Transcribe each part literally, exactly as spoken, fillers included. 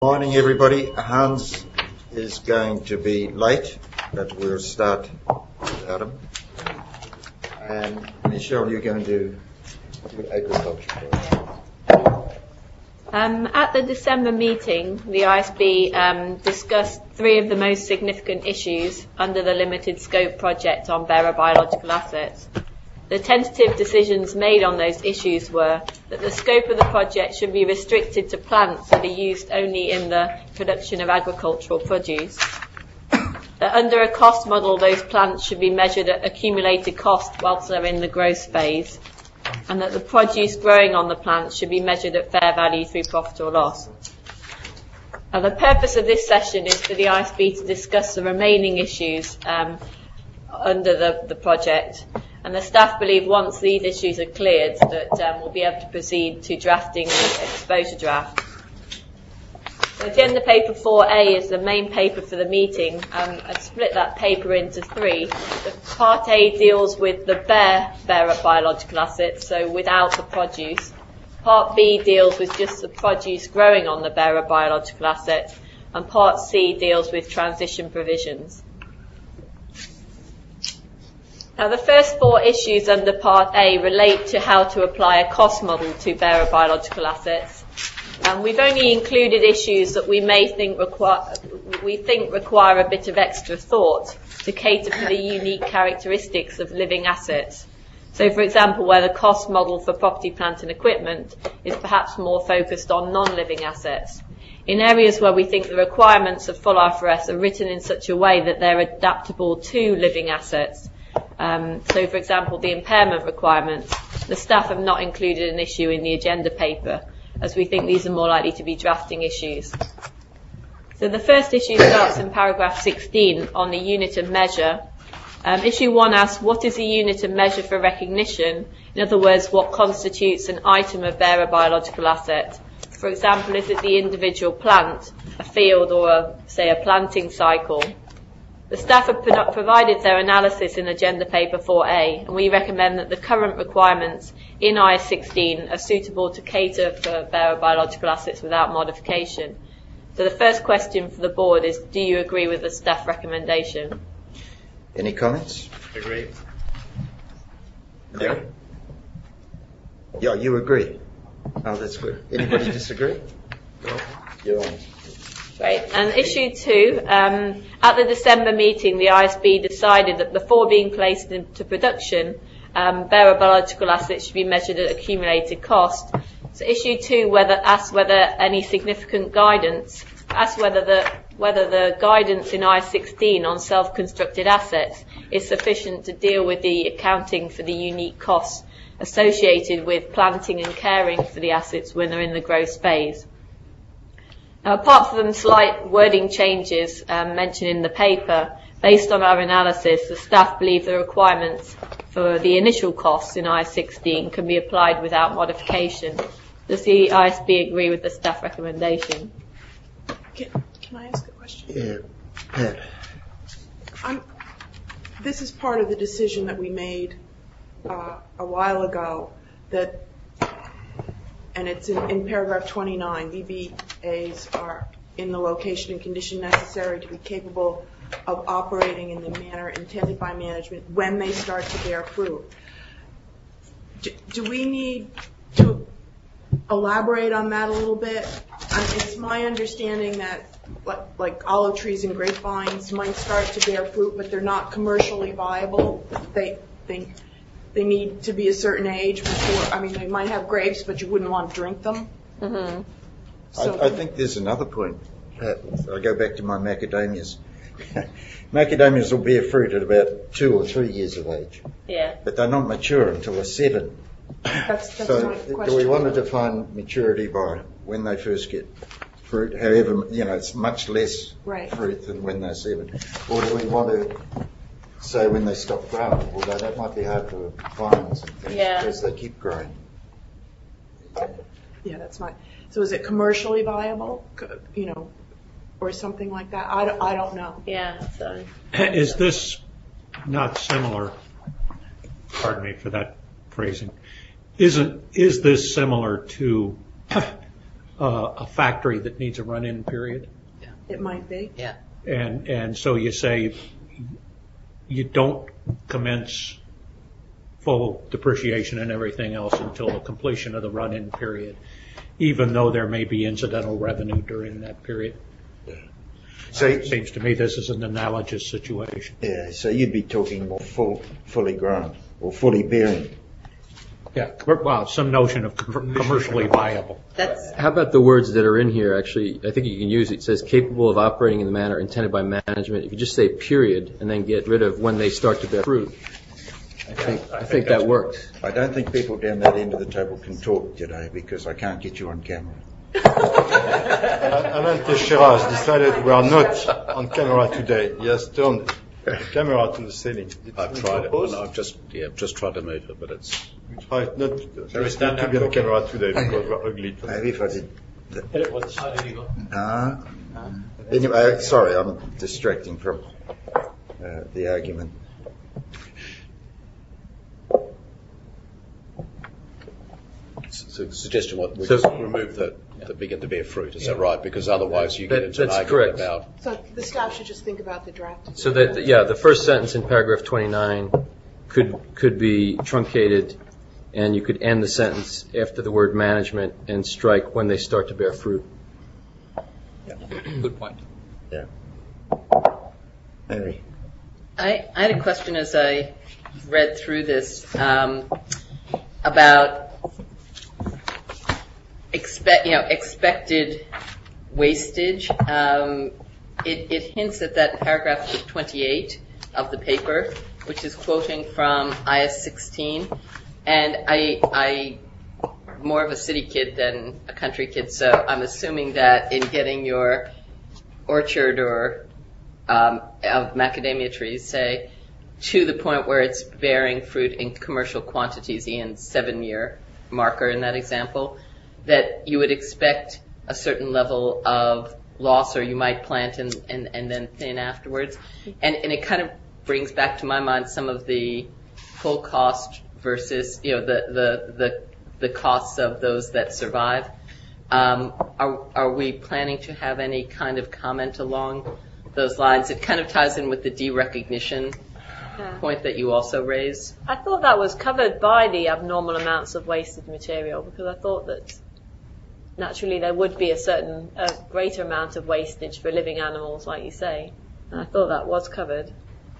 Morning, everybody. Hans is going to be late, but we'll start without him. And Michelle, you're going to do agriculture. Um, at the December meeting, the I S B um, discussed three of the most significant issues under the limited scope project on bearer biological assets. The tentative decisions made on those issues were that the scope of the project should be restricted to plants that are used only in the production of agricultural produce, that under a cost model those plants should be measured at accumulated cost whilst they're in the growth phase, and that the produce growing on the plants should be measured at fair value through profit or loss. Now, the purpose of this session is for the I S B to discuss the remaining issues um, under the, the project. And the staff believe once these issues are cleared that um, we'll be able to proceed to drafting the exposure draft. The agenda paper four A is the main paper for the meeting. Um, I've split that paper into three. The part A deals with the bare bearer biological assets, so without the produce. Part B deals with just the produce growing on the bearer biological assets. And part C deals with transition provisions. Now, the first four issues under Part A relate to how to apply a cost model to bearer biological assets. Um, we've only included issues that we may think require, we think require a bit of extra thought to cater for the unique characteristics of living assets. So, for example, where the cost model for property, plant and equipment is perhaps more focused on non-living assets. In areas where we think the requirements of full I F R S are written in such a way that they're adaptable to living assets. Um, so, for example, the impairment requirements, the staff have not included an issue in the agenda paper, as we think these are more likely to be drafting issues. So the first issue starts in paragraph sixteen on the unit of measure. Um, issue one asks, what is the unit of measure for recognition? In other words, what constitutes an item of bearer biological asset? For example, is it the individual plant, a field, or, a, say, a planting cycle? The staff have provided their analysis in Agenda Paper four A, and we recommend that the current requirements in I S sixteen are suitable to cater for bearer biological assets without modification. So the first question for the board is, do you agree with the staff recommendation? Any comments? Agree. Yeah. Yeah, you agree. Oh, that's good. Anybody disagree? No. You're on. Right. And issue two, um, at the December meeting, the I S B decided that before being placed into production, um, bearer biological assets should be measured at accumulated cost. So issue two whether asks whether any significant guidance, asks whether the whether the guidance in I S sixteen on self-constructed assets is sufficient to deal with the accounting for the unique costs associated with planting and caring for the assets when they're in the growth phase. Now, apart from slight wording changes um, mentioned in the paper, based on our analysis, the staff believe the requirements for the initial costs in I S sixteen can be applied without modification. Does the I S B agree with the staff recommendation? Can, can I ask a question? Yeah, Pat. I'm, this is part of the decision that we made uh, a while ago that, and it's in, in paragraph twenty-nine, B B As are in the location and condition necessary to be capable of operating in the manner intended by management when they start to bear fruit. Do, do we need to elaborate on that a little bit? Um, it's my understanding that like, like olive trees and grapevines might start to bear fruit, but they're not commercially viable. They think they need to be a certain age before, I mean, they might have grapes, but you wouldn't want to drink them. Mm-hmm. So I, I think there's another point, Pat. I go back to my macadamias. Macadamias will bear fruit at about two or three years of age. Yeah. But they're not mature until they're seven. that's, that's So my do question. we want to define maturity by when they first get fruit? However, you know, it's much less Right. fruit than when they're seven. Or do we want to say when they stop growing? Although that might be hard for vines and things Yeah. as they keep growing. Yeah, that's my, so is it commercially viable, you know, or something like that? I don't, I don't know. Yeah, so. Is this not similar, pardon me for that phrasing, isn't, is this similar to uh, a factory that needs a run-in period. It might be. Yeah. And, and so you say you don't commence full depreciation and everything else until the completion of the run-in period, even though there may be incidental revenue during that period. So It seems to me this is an analogous situation. yeah, so you'd be talking more full, fully grown or fully bearing. Yeah, well, some notion of com- commercially viable. That's, How about the words that are in here? Actually, I think you can use it. It says capable of operating in the manner intended by management. If you just say period and then get rid of when they start to bear fruit, I think, I think that works. I don't think people down that end of the table can talk today because I can't get you on camera. Alain Teixeira has decided we are not on camera today. He has turned the camera to the ceiling. I've tried it. No, I've just yeah, I've just tried to move it, but it's. We tried not, not to be on camera today because we're ugly. Maybe if I did. Hit it with the side of the eagle. No. Anyway, sorry, I'm distracting from uh, the argument. So the suggestion was we So- just remove the, the begin to bear fruit. Is that right? Because otherwise you get That- into an that's argument correct. about. So the staff should just think about the draft. So that, yeah, the first sentence in paragraph twenty-nine could, could be truncated, and you could end the sentence after the word management and strike when they start to bear fruit. good point. Yeah. Mary. I, I had a question as I read through this um, about expect, you know, expected wastage. Um, it, it hints at that paragraph twenty-eight of the paper, which is quoting from I S sixteen, and I, I, more of a city kid than a country kid, so I'm assuming that in getting your orchard or um, of macadamia trees, say, to the point where it's bearing fruit in commercial quantities, Ian's seven-year marker in that example, that you would expect a certain level of loss, or you might plant and, and, and then thin afterwards. And, and it kind of brings back to my mind some of the full cost versus, you know, the, the, the, the costs of those that survive. Um, are, are we planning to have any kind of comment along those lines? It kind of ties in with the derecognition Yeah. point that you also raised. I thought that was covered by the abnormal amounts of wasted material, because I thought that naturally there would be a certain a greater amount of wastage for living animals, like you say. And I thought that was covered.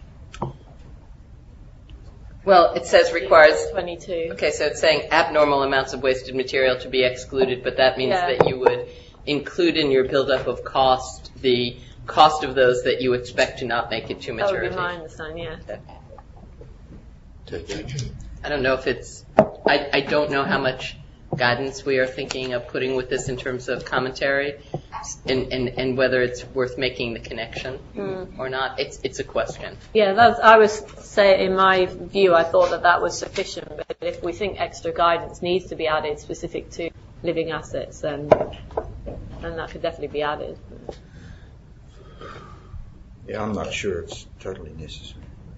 Well, it says requires. twenty-two. Okay, so it's saying abnormal amounts of wasted material to be excluded, but that means Yeah. that you would include in your buildup of cost the cost of those that you expect to not make it to That would be maturity. my understanding, yeah. I don't know if it's, I, I don't know how much guidance we are thinking of putting with this in terms of commentary, and, and, and whether it's worth making the connection or not. It's, it's a question. Yeah, that's, I was say in my view, I thought that that was sufficient. But if we think extra guidance needs to be added specific to living assets, then then that could definitely be added. Yeah, I'm not sure it's totally necessary.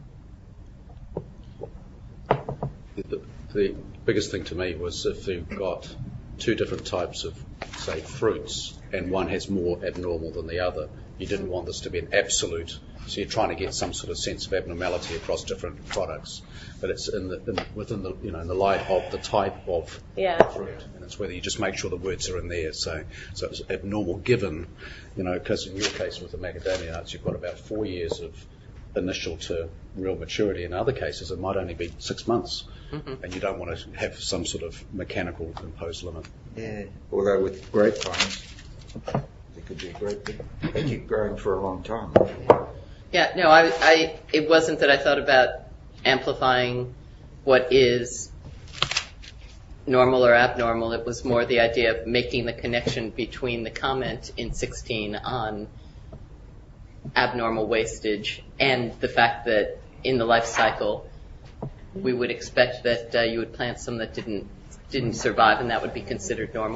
The, the biggest thing to me was if you've got two different types of, say, fruits, and one has more abnormal than the other, you didn't want this to be an absolute. So you're trying to get some sort of sense of abnormality across different products, but it's in the in, within the you know in the light of the type of Yeah. fruit, and it's whether you just make sure the words are in there. So so it's abnormal given, you know, because in your case with the macadamia nuts, you've got about four years of initial to real maturity. In other cases, it might only be six months, and you don't want to have some sort of mechanical imposed limit. Yeah, although with grapevines, they could be a great big, they keep growing for a long time. Yeah, no, I, I, it wasn't that I thought about amplifying what is normal or abnormal. It was more the idea of making the connection between the comment in sixteen on abnormal wastage and the fact that in the life cycle we would expect that uh, you would plant some that didn't didn't survive, and that would be considered normal.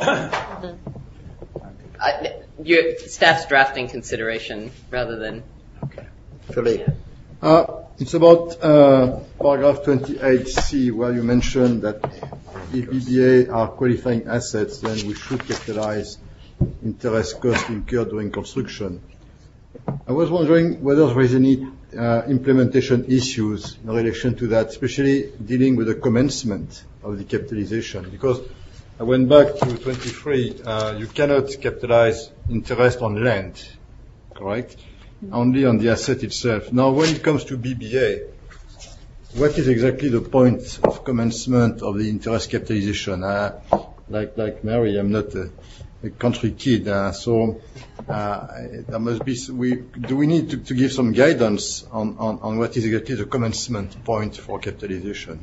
I, your staff's drafting consideration rather than. Philippe. Uh, it's about uh, paragraph twenty-eight C, where you mentioned that if B B A are qualifying assets, then we should capitalize interest cost incurred during construction. I was wondering whether there is any uh, implementation issues in relation to that, especially dealing with the commencement of the capitalization, because I went back to twenty-three, uh, you cannot capitalize interest on land, correct? Only on the asset itself. Now, when it comes to B B A, what is exactly the point of commencement of the interest capitalization? Uh, like, like Mary, I'm not a, a country kid, uh, so uh, there must be. We, do we need to, to give some guidance on, on, on what is exactly the commencement point for capitalization?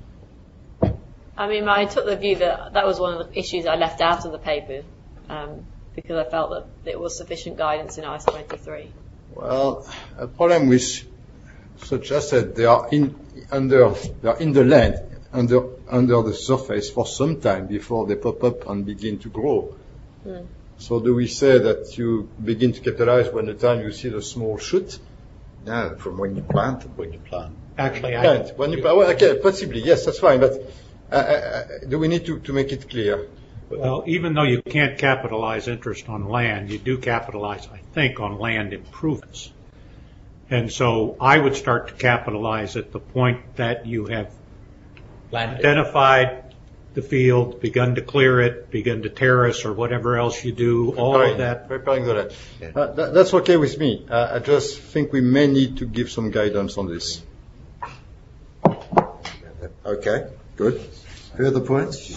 I mean, I took the view that that was one of the issues I left out of the paper um, because I felt that there was sufficient guidance in I S twenty-three. Well, a problem with such assets, they are in under they are in the land, under under the surface for some time before they pop up and begin to grow. Mm. So, do we say that you begin to capitalize when the time you see the small shoot? No, from when you plant them. When you plant. Actually, I, Plant. When you, well, okay, possibly, yes, that's fine, but uh, uh, do we need to, to make it clear? well, even though you can't capitalize interest on land, you do capitalize, I think, on land improvements. And so I would start to capitalize at the point that you have Landed. identified the field, begun to clear it, begun to terrace or whatever else you do, all Preparing- of that. Preparing the land. Uh, that, that's okay with me. Uh, I just think we may need to give some guidance on this. Okay, good. Further points?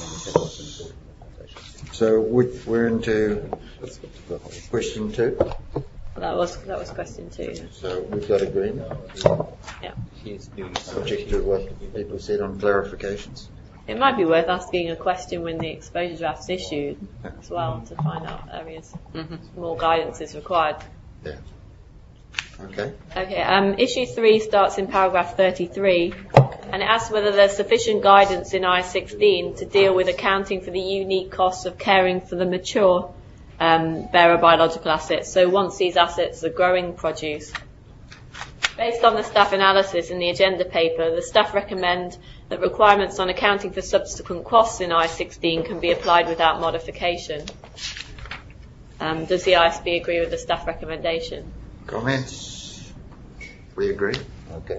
So we- we're into question two. That was that was question two. Yeah. So we've got agreement, Yeah. subject to what people said on clarifications. It might be worth asking a question when the exposure draft's issued as well to find out areas Mm-hmm. more guidance is required. Yeah. Okay. Okay, um, issue three starts in paragraph thirty-three, and it asks whether there's sufficient guidance in I sixteen to deal with accounting for the unique costs of caring for the mature um, bearer biological assets. So once these assets are growing produce. Based on the staff analysis in the agenda paper, the staff recommend that requirements on accounting for subsequent costs in I sixteen can be applied without modification. Um, does the I S B agree with the staff recommendation? Comments? We agree? Okay.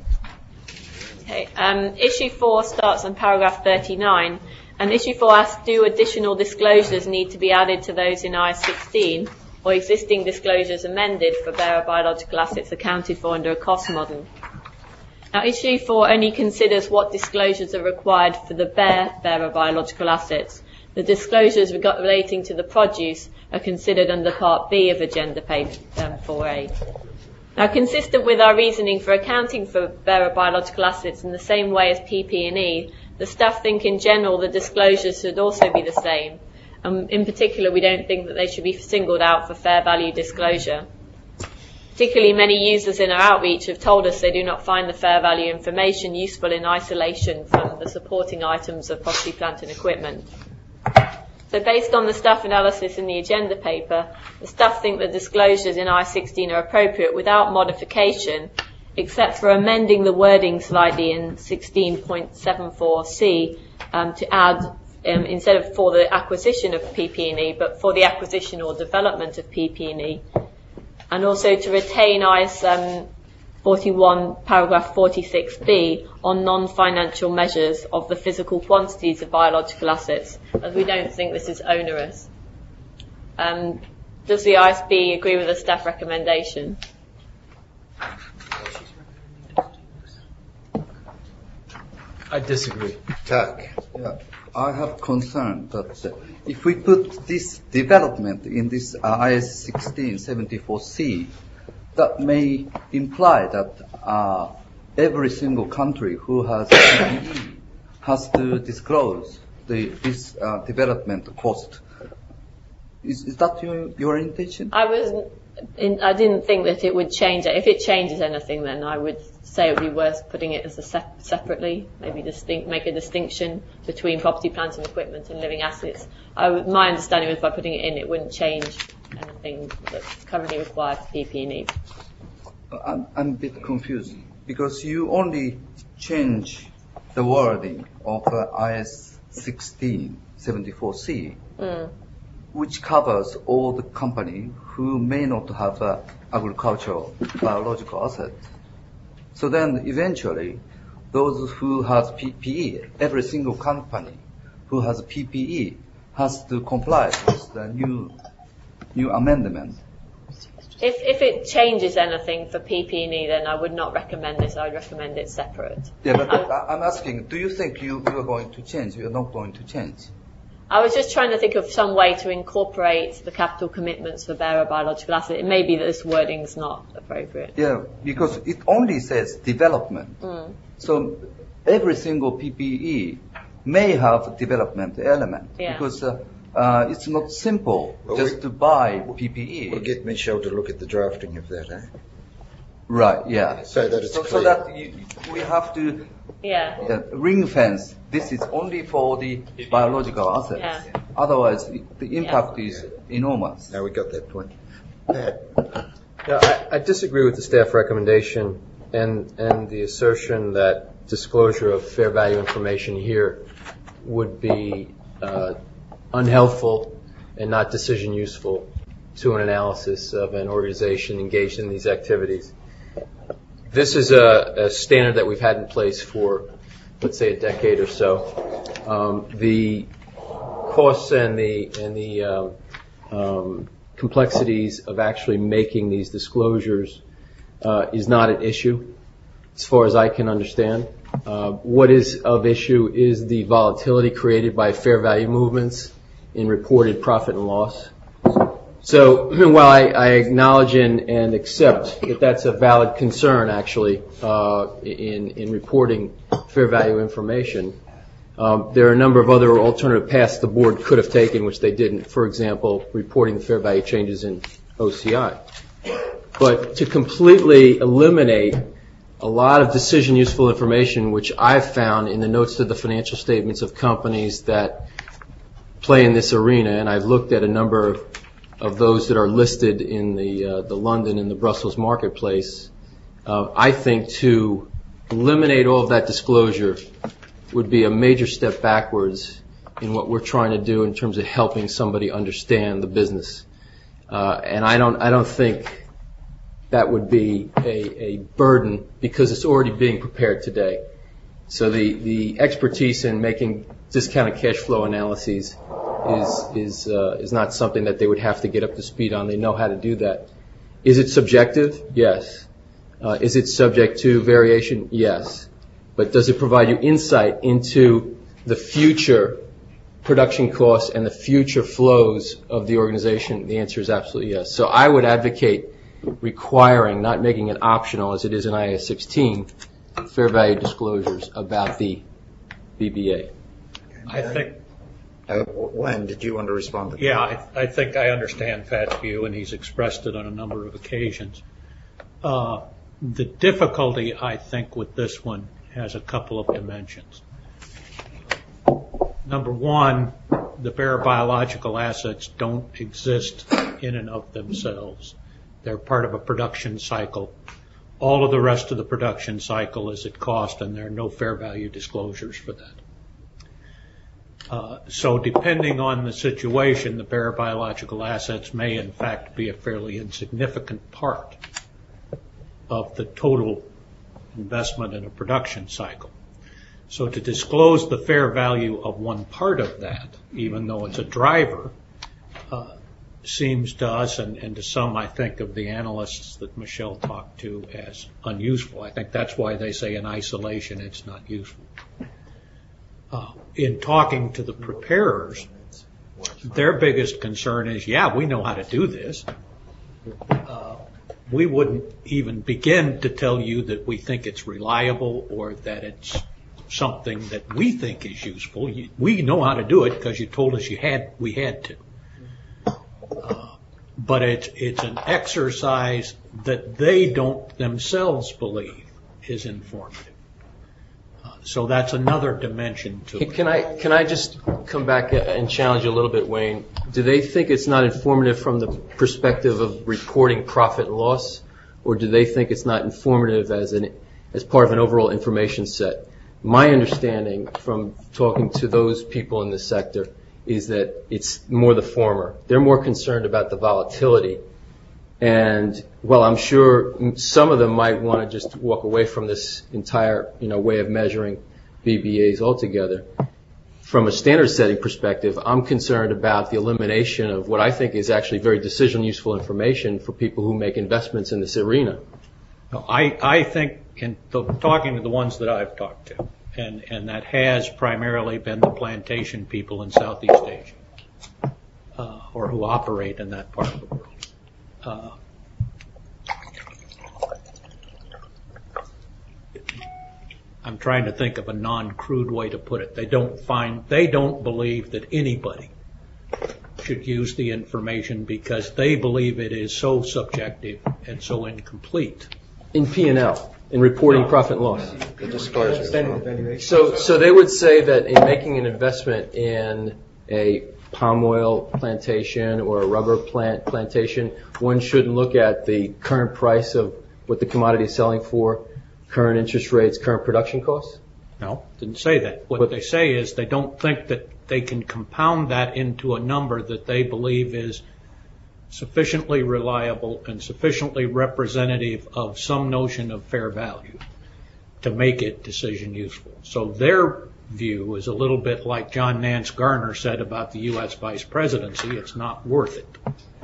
Okay. Um, issue four starts on paragraph thirty-nine, and issue four asks, do additional disclosures need to be added to those in I sixteen, or existing disclosures amended for bearer biological assets accounted for under a cost model? Now, issue four only considers what disclosures are required for the bare bearer biological assets. The disclosures reg- relating to the produce are considered under Part B of Agenda Paper um, four A. Now, consistent with our reasoning for accounting for bearer biological assets in the same way as P P and E, the staff think in general the disclosures should also be the same. Um, in particular, we don't think that they should be singled out for fair value disclosure. Particularly, many users in our outreach have told us they do not find the fair value information useful in isolation from the supporting items of property, plant and equipment. So based on the staff analysis in the agenda paper, the staff think the disclosures in I sixteen are appropriate without modification, except for amending the wording slightly in sixteen point seven four C um, to add, um, instead of for the acquisition of P P and E, but for the acquisition or development of P P and E. And also to retain I S um, forty-one, paragraph forty-six B on non-financial measures of the physical quantities of biological assets, as we don't think this is onerous. Um, does the I S B agree with the staff recommendation? I disagree. Tak. Yeah, I have concern that uh, if we put this development in this uh, I S sixteen seventy-four C, that may imply that uh, every single country who has P P E has to disclose the, this uh, development cost. Is, is that your, your intention? I was, in, I didn't think that it would change it. If it changes anything, then I would say it would be worth putting it as a sep- separately, maybe distinct, make a distinction between property, plant and equipment and living assets. I would, my understanding was by putting it in, it wouldn't change anything that's currently required for P P and E. I'm, I'm a bit confused because you only change the wording of uh, I S sixteen seventy-four C. Mm. which covers all the company who may not have a agricultural biological asset. So then eventually, those who has P P E, every single company who has P P E has to comply with the new new amendment. If, if it changes anything for P P E, then I would not recommend this. I would recommend it separate. Yeah, but I, I'm asking, do you think you, you are going to change? You are not going to change? I was just trying to think of some way to incorporate the capital commitments for bearer biological asset. It may be that this wording's not appropriate. Yeah, because it only says development. Mm. So every single P P E may have a development element Yeah. because uh, uh, it's not simple Well, just we- to buy P P E. We'll get Michelle to look at the drafting of that, eh? Right, yeah. So that it's so, clear. so that you, we have to Yeah. uh, ring fence. This is only for the biological assets. Yeah. Otherwise, it, the impact is enormous. Now we got that point. Pat? Yeah, I, I disagree with the staff recommendation and, and the assertion that disclosure of fair value information here would be uh, unhelpful and not decision useful to an analysis of an organization engaged in these activities. This is a, a standard that we've had in place for, let's say, a decade or so. Um, the costs and the and the um, um, complexities of actually making these disclosures uh, is not an issue, as far as I can understand. Uh, what is of issue is the volatility created by fair value movements in reported profit and loss. So while I, I acknowledge and, and accept that that's a valid concern, actually, uh, in, in reporting fair value information, um, there are a number of other alternative paths the board could have taken, which they didn't. For example, reporting the fair value changes in O C I. But to completely eliminate a lot of decision useful information, which I've found in the notes to the financial statements of companies that play in this arena, and I've looked at a number of of those that are listed in the uh, the London and the Brussels marketplace, uh, I think to eliminate all of that disclosure would be a major step backwards in what we're trying to do in terms of helping somebody understand the business. Uh, and I don't I don't think that would be a, a burden because it's already being prepared today. So the, the expertise in making discounted cash flow analyses is is uh, is not something that they would have to get up to speed on. They know how to do that. Is it subjective? Yes. Uh, is it subject to variation? Yes. But does it provide you insight into the future production costs and the future flows of the organization? The answer is absolutely yes. So I would advocate requiring, not making it optional as it is in I A S sixteen, fair value disclosures about the B B A. I think, Uh, Wayne, did you want to respond to that? yeah, I, I think I understand Pat's view, and he's expressed it on a number of occasions. Uh, the difficulty, I think, with this one has a couple of dimensions. Number one, the bare biological assets don't exist in and of themselves. They're part of a production cycle. All of the rest of the production cycle is at cost, and there are no fair value disclosures for that. Uh, so depending on the situation, the bare biological assets may in fact be a fairly insignificant part of the total investment in a production cycle. So to disclose the fair value of one part of that, even though it's a driver, uh, seems to us and, and to some, I think, of the analysts that Michelle talked to as unuseful. I think that's why they say in isolation it's not useful. Uh, in talking to the preparers, their biggest concern is, yeah, we know how to do this. Uh, we wouldn't even begin to tell you that we think it's reliable or that it's something that we think is useful. You, we know how to do it because you told us you had, we had to. Uh, but it's, it's an exercise that they don't themselves believe is informative. So that's another dimension to it. Can I can I just come back and challenge you a little bit, Wayne? Do they think it's not informative from the perspective of reporting profit and loss, or do they think it's not informative as an as part of an overall information set? My understanding from talking to those people in the sector is that it's more the former. They're more concerned about the volatility. And while I'm sure some of them might want to just walk away from this entire, you know, way of measuring V B As altogether, from a standard setting perspective, I'm concerned about the elimination of what I think is actually very decision useful information for people who make investments in this arena. I, I think, in the, talking to the ones that I've talked to, and, and that has primarily been the plantation people in Southeast Asia, uh, or who operate in that part of the world. Uh, I'm trying to think of a non-crude way to put it. They don't find, they don't believe that anybody should use the information because they believe it is so subjective and so incomplete. In P and L, in reporting no. profit and loss. The disclosure. So, so they would say that in making an investment in a palm oil plantation or a rubber plant plantation, one shouldn't look at the current price of what the commodity is selling for, current interest rates, current production costs? No, didn't say that. What but, they say is they don't think that they can compound that into a number that they believe is sufficiently reliable and sufficiently representative of some notion of fair value to make it decision useful. So their view is a little bit like John Nance Garner said about the U S vice presidency. It's not worth it.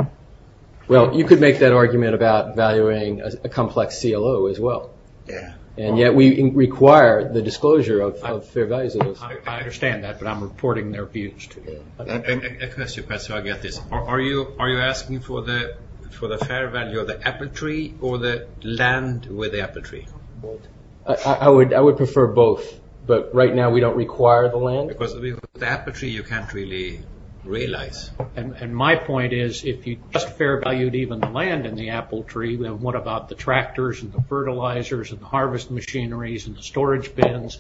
Well, you could make that argument about valuing a, a complex C L O as well. Yeah. And yet we require the disclosure of, of fair values of those. I, I understand that, but I'm reporting their views to you. A, a, a question, Pat, so I get this. Are, are you are you asking for the for the fair value of the apple tree or the land with the apple tree? I, I would I would prefer both, but right now we don't require the land. Because with the apple tree you can't really realize. And, and my point is, if you just fair valued even the land in the apple tree, then what about the tractors and the fertilizers and the harvest machineries and the storage bins,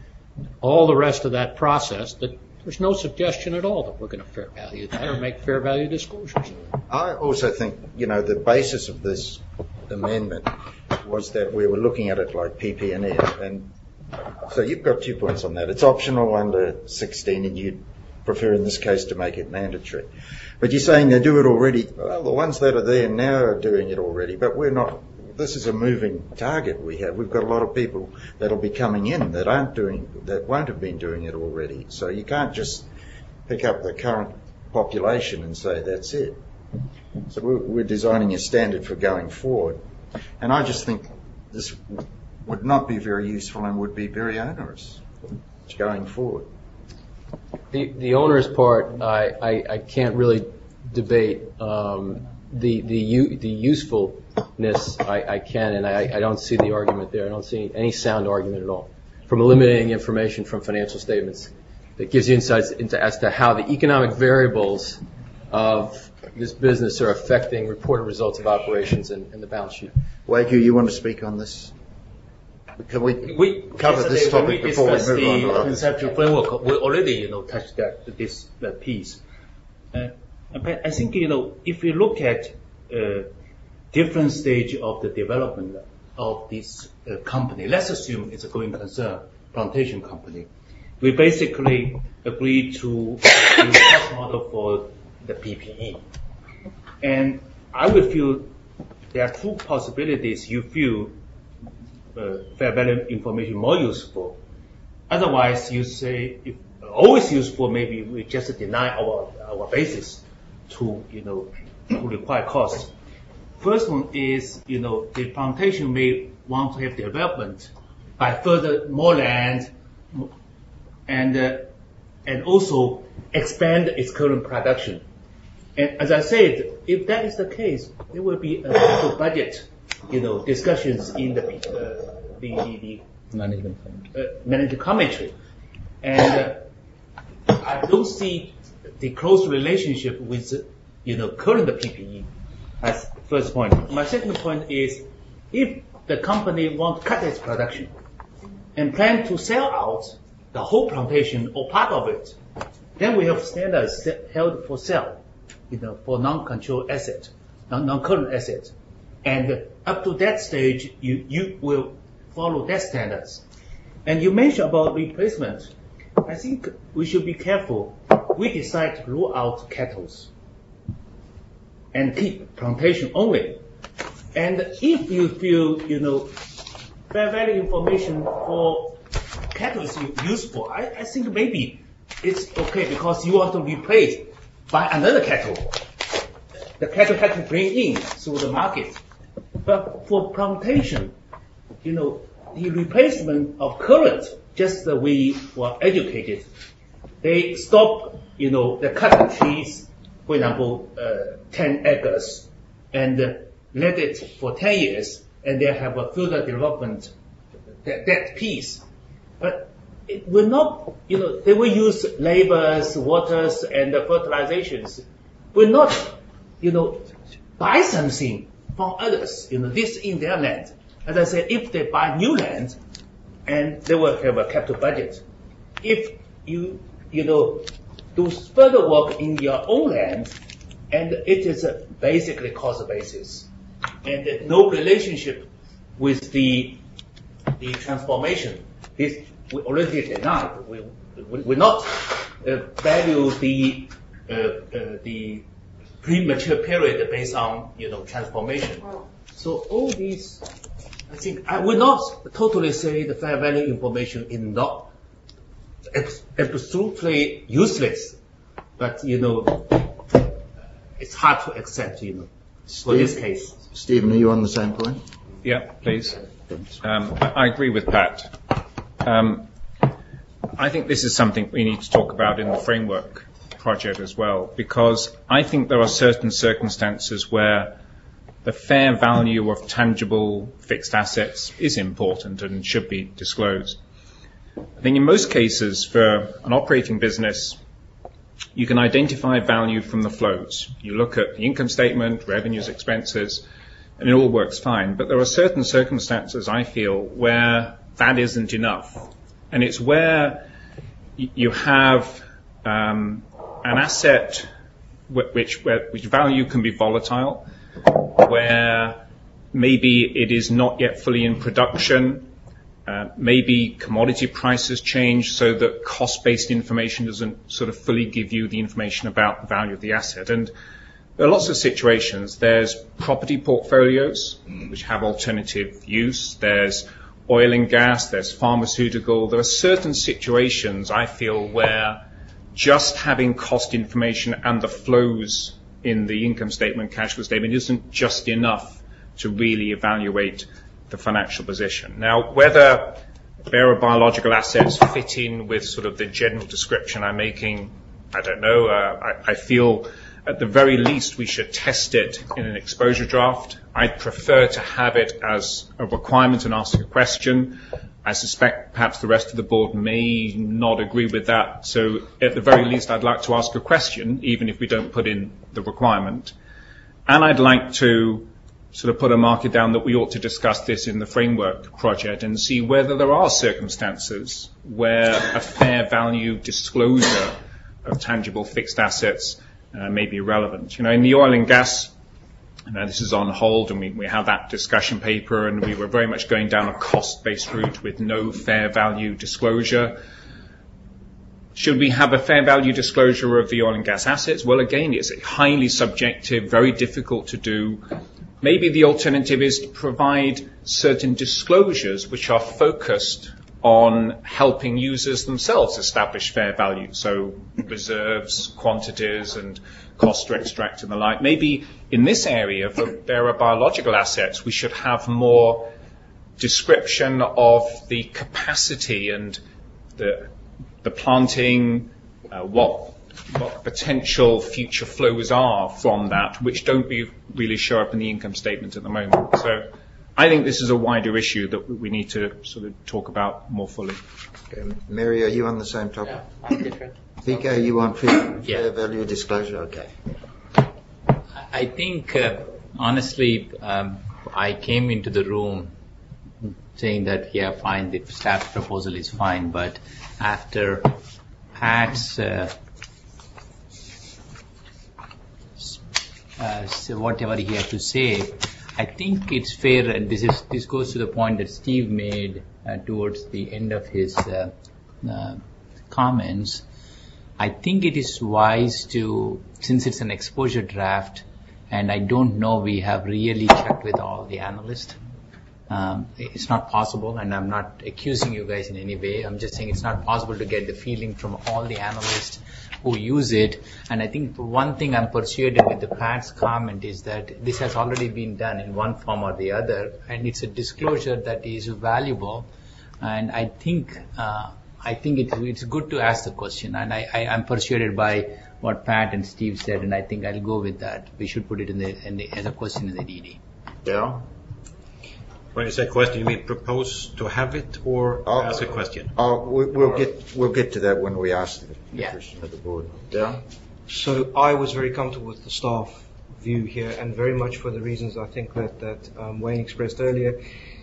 all the rest of that process? That there's no suggestion at all that we're going to fair value that or make fair value disclosures. I also think, you know, the basis of this amendment was that we were looking at it like P P and E, and so you've got two points on that. It's optional under sixteen, and you'd prefer in this case to make it mandatory. But you're saying they do it already. Well, the ones that are there now are doing it already, but we're not. This is a moving target we have. We've got a lot of people that'll be coming in that aren't doing, that won't have been doing it already. So you can't just pick up the current population and say that's it. So we're, we're designing a standard for going forward. And I just think this would not be very useful and would be very onerous going forward. The, the onerous part, I, I, I can't really debate. Um, the the u, the usefulness, I, I can, and I, I don't see the argument there. I don't see any sound argument at all from eliminating information from financial statements that gives you insights into as to how the economic variables of this business are affecting reported results of operations and, and the balance sheet. Waku, you want to speak on this? Can we, we cover this topic we before we move the on to others? Conceptual framework, we already, you know, touched that this that piece. Uh, but I think, you know, if you look at uh, different stage of the development of this uh, company, let's assume it's a going concern plantation company. We basically agreed to use cost model for the P P E, and I would feel there are two possibilities. You feel Uh, fair value information more useful. Otherwise, you say if always useful, maybe we just deny our our basis to you know to require cost. First one is you know the plantation may want to have development by further more land and uh, and also expand its current production. And as I said, if that is the case, there will be a total budget. You know, discussions in the uh, the, the, the management uh, management commentary, and uh, I don't see the close relationship with you know current P P E. As first point. My second point is, if the company want to cut its production and plan to sell out the whole plantation or part of it, then we have standards held for sale, you know, for non-controlled asset, non non-current asset. And up to that stage, you, you will follow that standards. And you mentioned about replacement. I think we should be careful we decide to rule out cattle and keep plantation only. And if you feel, you know, fair value information for cattle is useful, I, I think maybe it's okay because you want to replace by another cattle. The cattle had to bring in through the market. But for plantation, you know, the replacement of current, just the way we were educated, they stop, you know, they cut the trees, for example, uh, ten acres, and uh, let it for ten years, and they have a further development, that, that piece. But it will not, you know, they will use labors, waters, and uh, fertilizations. Will not, you know, buy something from others, you know, this in their land. As I said, if they buy new land, and they will have a capital budget. If you, you know, do further work in your own land, and it is a basically cost basis, and no relationship with the the transformation. This we already denied. We we, we not uh, value the uh, uh, the premature period based on, you know, transformation. So all these, I think I will not totally say the fair value information is not absolutely useless, but, you know, it's hard to accept, you know, Steve, for this case. Stephen, are you on the same point? Yeah, please. Um, I, I agree with Pat. Um, I think this is something we need to talk about in the framework project as well, because I think there are certain circumstances where the fair value of tangible fixed assets is important and should be disclosed. I think in most cases for an operating business, you can identify value from the flows. You look at the income statement, revenues, expenses, and it all works fine. But there are certain circumstances, I feel, where that isn't enough. And it's where you have um, an asset which, where, which value can be volatile, where maybe it is not yet fully in production, uh, maybe commodity prices change so that cost-based information doesn't sort of fully give you the information about the value of the asset. And there are lots of situations. There's property portfolios which have alternative use. There's oil and gas. There's pharmaceutical. There are certain situations, I feel, where just having cost information and the flows in the income statement, cash flow statement isn't just enough to really evaluate the financial position. Now, whether bearer biological assets fit in with sort of the general description I'm making, I don't know. Uh, I, I feel at the very least we should test it in an exposure draft. I'd prefer to have it as a requirement and ask a question. I suspect perhaps the rest of the board may not agree with that. So at the very least, I'd like to ask a question, even if we don't put in the requirement. And I'd like to sort of put a marker down that we ought to discuss this in the framework project and see whether there are circumstances where a fair value disclosure of tangible fixed assets uh, may be relevant. You know, in the oil and gas, now, this is on hold, and we, we had that discussion paper, and we were very much going down a cost-based route with no fair value disclosure. Should we have a fair value disclosure of the oil and gas assets? Well, again, it's highly subjective, very difficult to do. Maybe the alternative is to provide certain disclosures which are focused on helping users themselves establish fair value, so reserves, quantities, and cost to extract and the like. Maybe in this area for bearer biological assets, we should have more description of the capacity and the the planting, uh, what what potential future flows are from that, which don't be, really show up in the income statement at the moment. So I think this is a wider issue that we need to sort of talk about more fully. Okay. Mary, are you on the same topic? Yeah, I'm different. P K, you want fair, Yeah. fair value disclosure? Okay. I think, uh, honestly, um, I came into the room saying that, yeah, fine, the staff proposal is fine, but after Pat's uh, uh, so whatever he had to say, I think it's fair, and this is this goes to the point that Steve made uh, towards the end of his uh, uh, comments. I think it is wise to, since it's an exposure draft, and I don't know we have really checked with all the analysts. Um, it's not possible, and I'm not accusing you guys in any way. I'm just saying it's not possible to get the feeling from all the analysts who use it. And I think one thing I'm persuaded with the Pat's comment is that this has already been done in one form or the other, and it's a disclosure that is valuable. And I think uh, I think it, it's good to ask the question, and I, I, I'm persuaded by what Pat and Steve said, and I think I'll go with that. We should put it in the, in the as a question in the D D. Yeah. When you say question, you mean propose to have it or Oh, ask a question? Oh, we- we'll get we'll get to that when we ask the Yeah. question of the board. Yeah. So I was very comfortable with the staff view here, and very much for the reasons I think that that um, Wayne expressed earlier.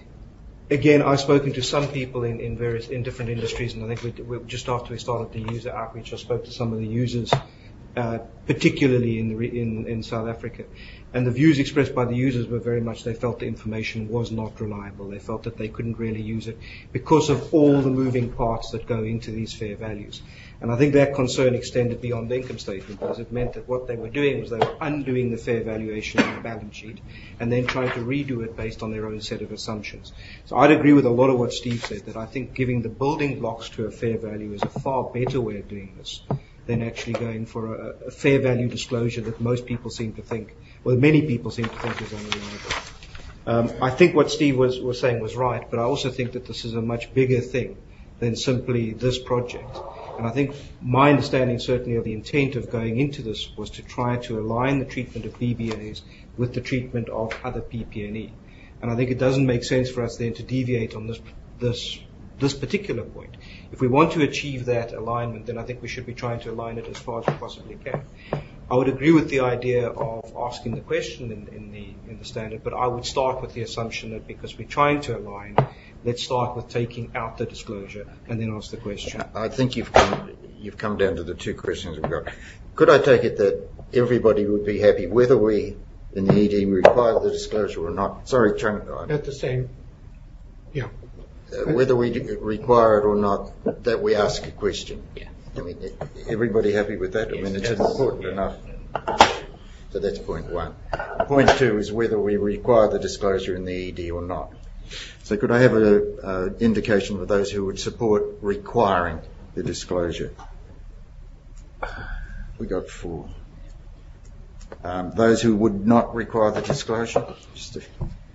Again, I've spoken to some people in, in various in different industries, and I think we, we, just after we started the user outreach, I spoke to some of the users, uh, particularly in the re, in in South Africa. And the views expressed by the users were very much they felt the information was not reliable. They felt that they couldn't really use it because of all the moving parts that go into these fair values. And I think that concern extended beyond the income statement, because it meant that what they were doing was they were undoing the fair valuation on the balance sheet and then trying to redo it based on their own set of assumptions. So I'd agree with a lot of what Steve said, that I think giving the building blocks to a fair value is a far better way of doing this than actually going for a, a fair value disclosure that most people seem to think, well, many people seem to think is unreliable. Um, I think what Steve was, was saying was right, but I also think that this is a much bigger thing than simply this project. And I think my understanding certainly of the intent of going into this was to try to align the treatment of B B As with the treatment of other P P and E. And I think it doesn't make sense for us then to deviate on this, this, this particular point. If we want to achieve that alignment, then I think we should be trying to align it as far as we possibly can. I would agree with the idea of asking the question in, in the in the standard, but I would start with the assumption that because we're trying to align, let's start with taking out the disclosure and then ask the question. I think you've come, you've come down to the two questions we've got. Could I take it that everybody would be happy whether we in the E D require the disclosure or not? Sorry, Chung. At the same, yeah. Uh, whether we require it or not, that we ask a question. Yeah. I mean, everybody happy with that? I mean, it's Yes. important enough. So that's point one. Point two is whether we require the disclosure in the E D or not. So could I have an uh, indication for those who would support requiring the disclosure? We got four. Um, those who would not require the disclosure? Just a,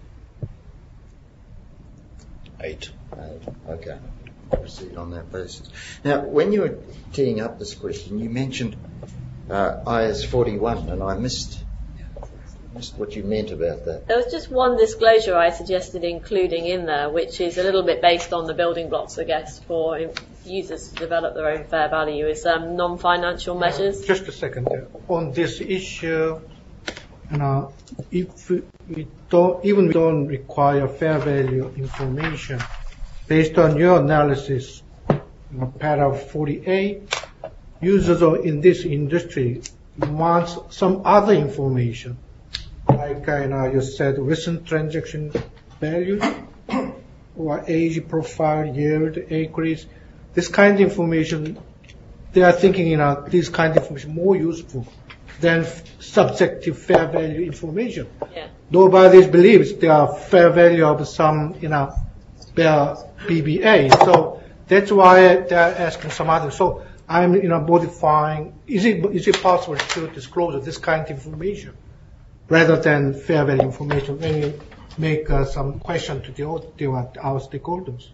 Eight. Eight. Okay. Proceed on that basis. Now, when you were teeing up this question, you mentioned uh, I S forty-one, and I missed missed what you meant about that. There was just one disclosure I suggested including in there, which is a little bit based on the building blocks, I guess, for users to develop their own fair value, is um, non-financial measures. Just a second. Uh, on this issue, you know, if we, we don't, even we don't require fair value information, based on your analysis, you know, paragraph forty-eight, users in this industry want some other information, like uh, you, know, you said recent transaction value, or age profile, yield, acreage. This kind of information, they are thinking, you know, this kind of information more useful than f- subjective fair value information. Yeah. Nobody believes there are fair value of some, you know, their B B A. So that's why they're asking some other. So I'm, you know, modifying. Is it is it possible to disclose this kind of information rather than fair value information when you make uh, some question to the to our stakeholders?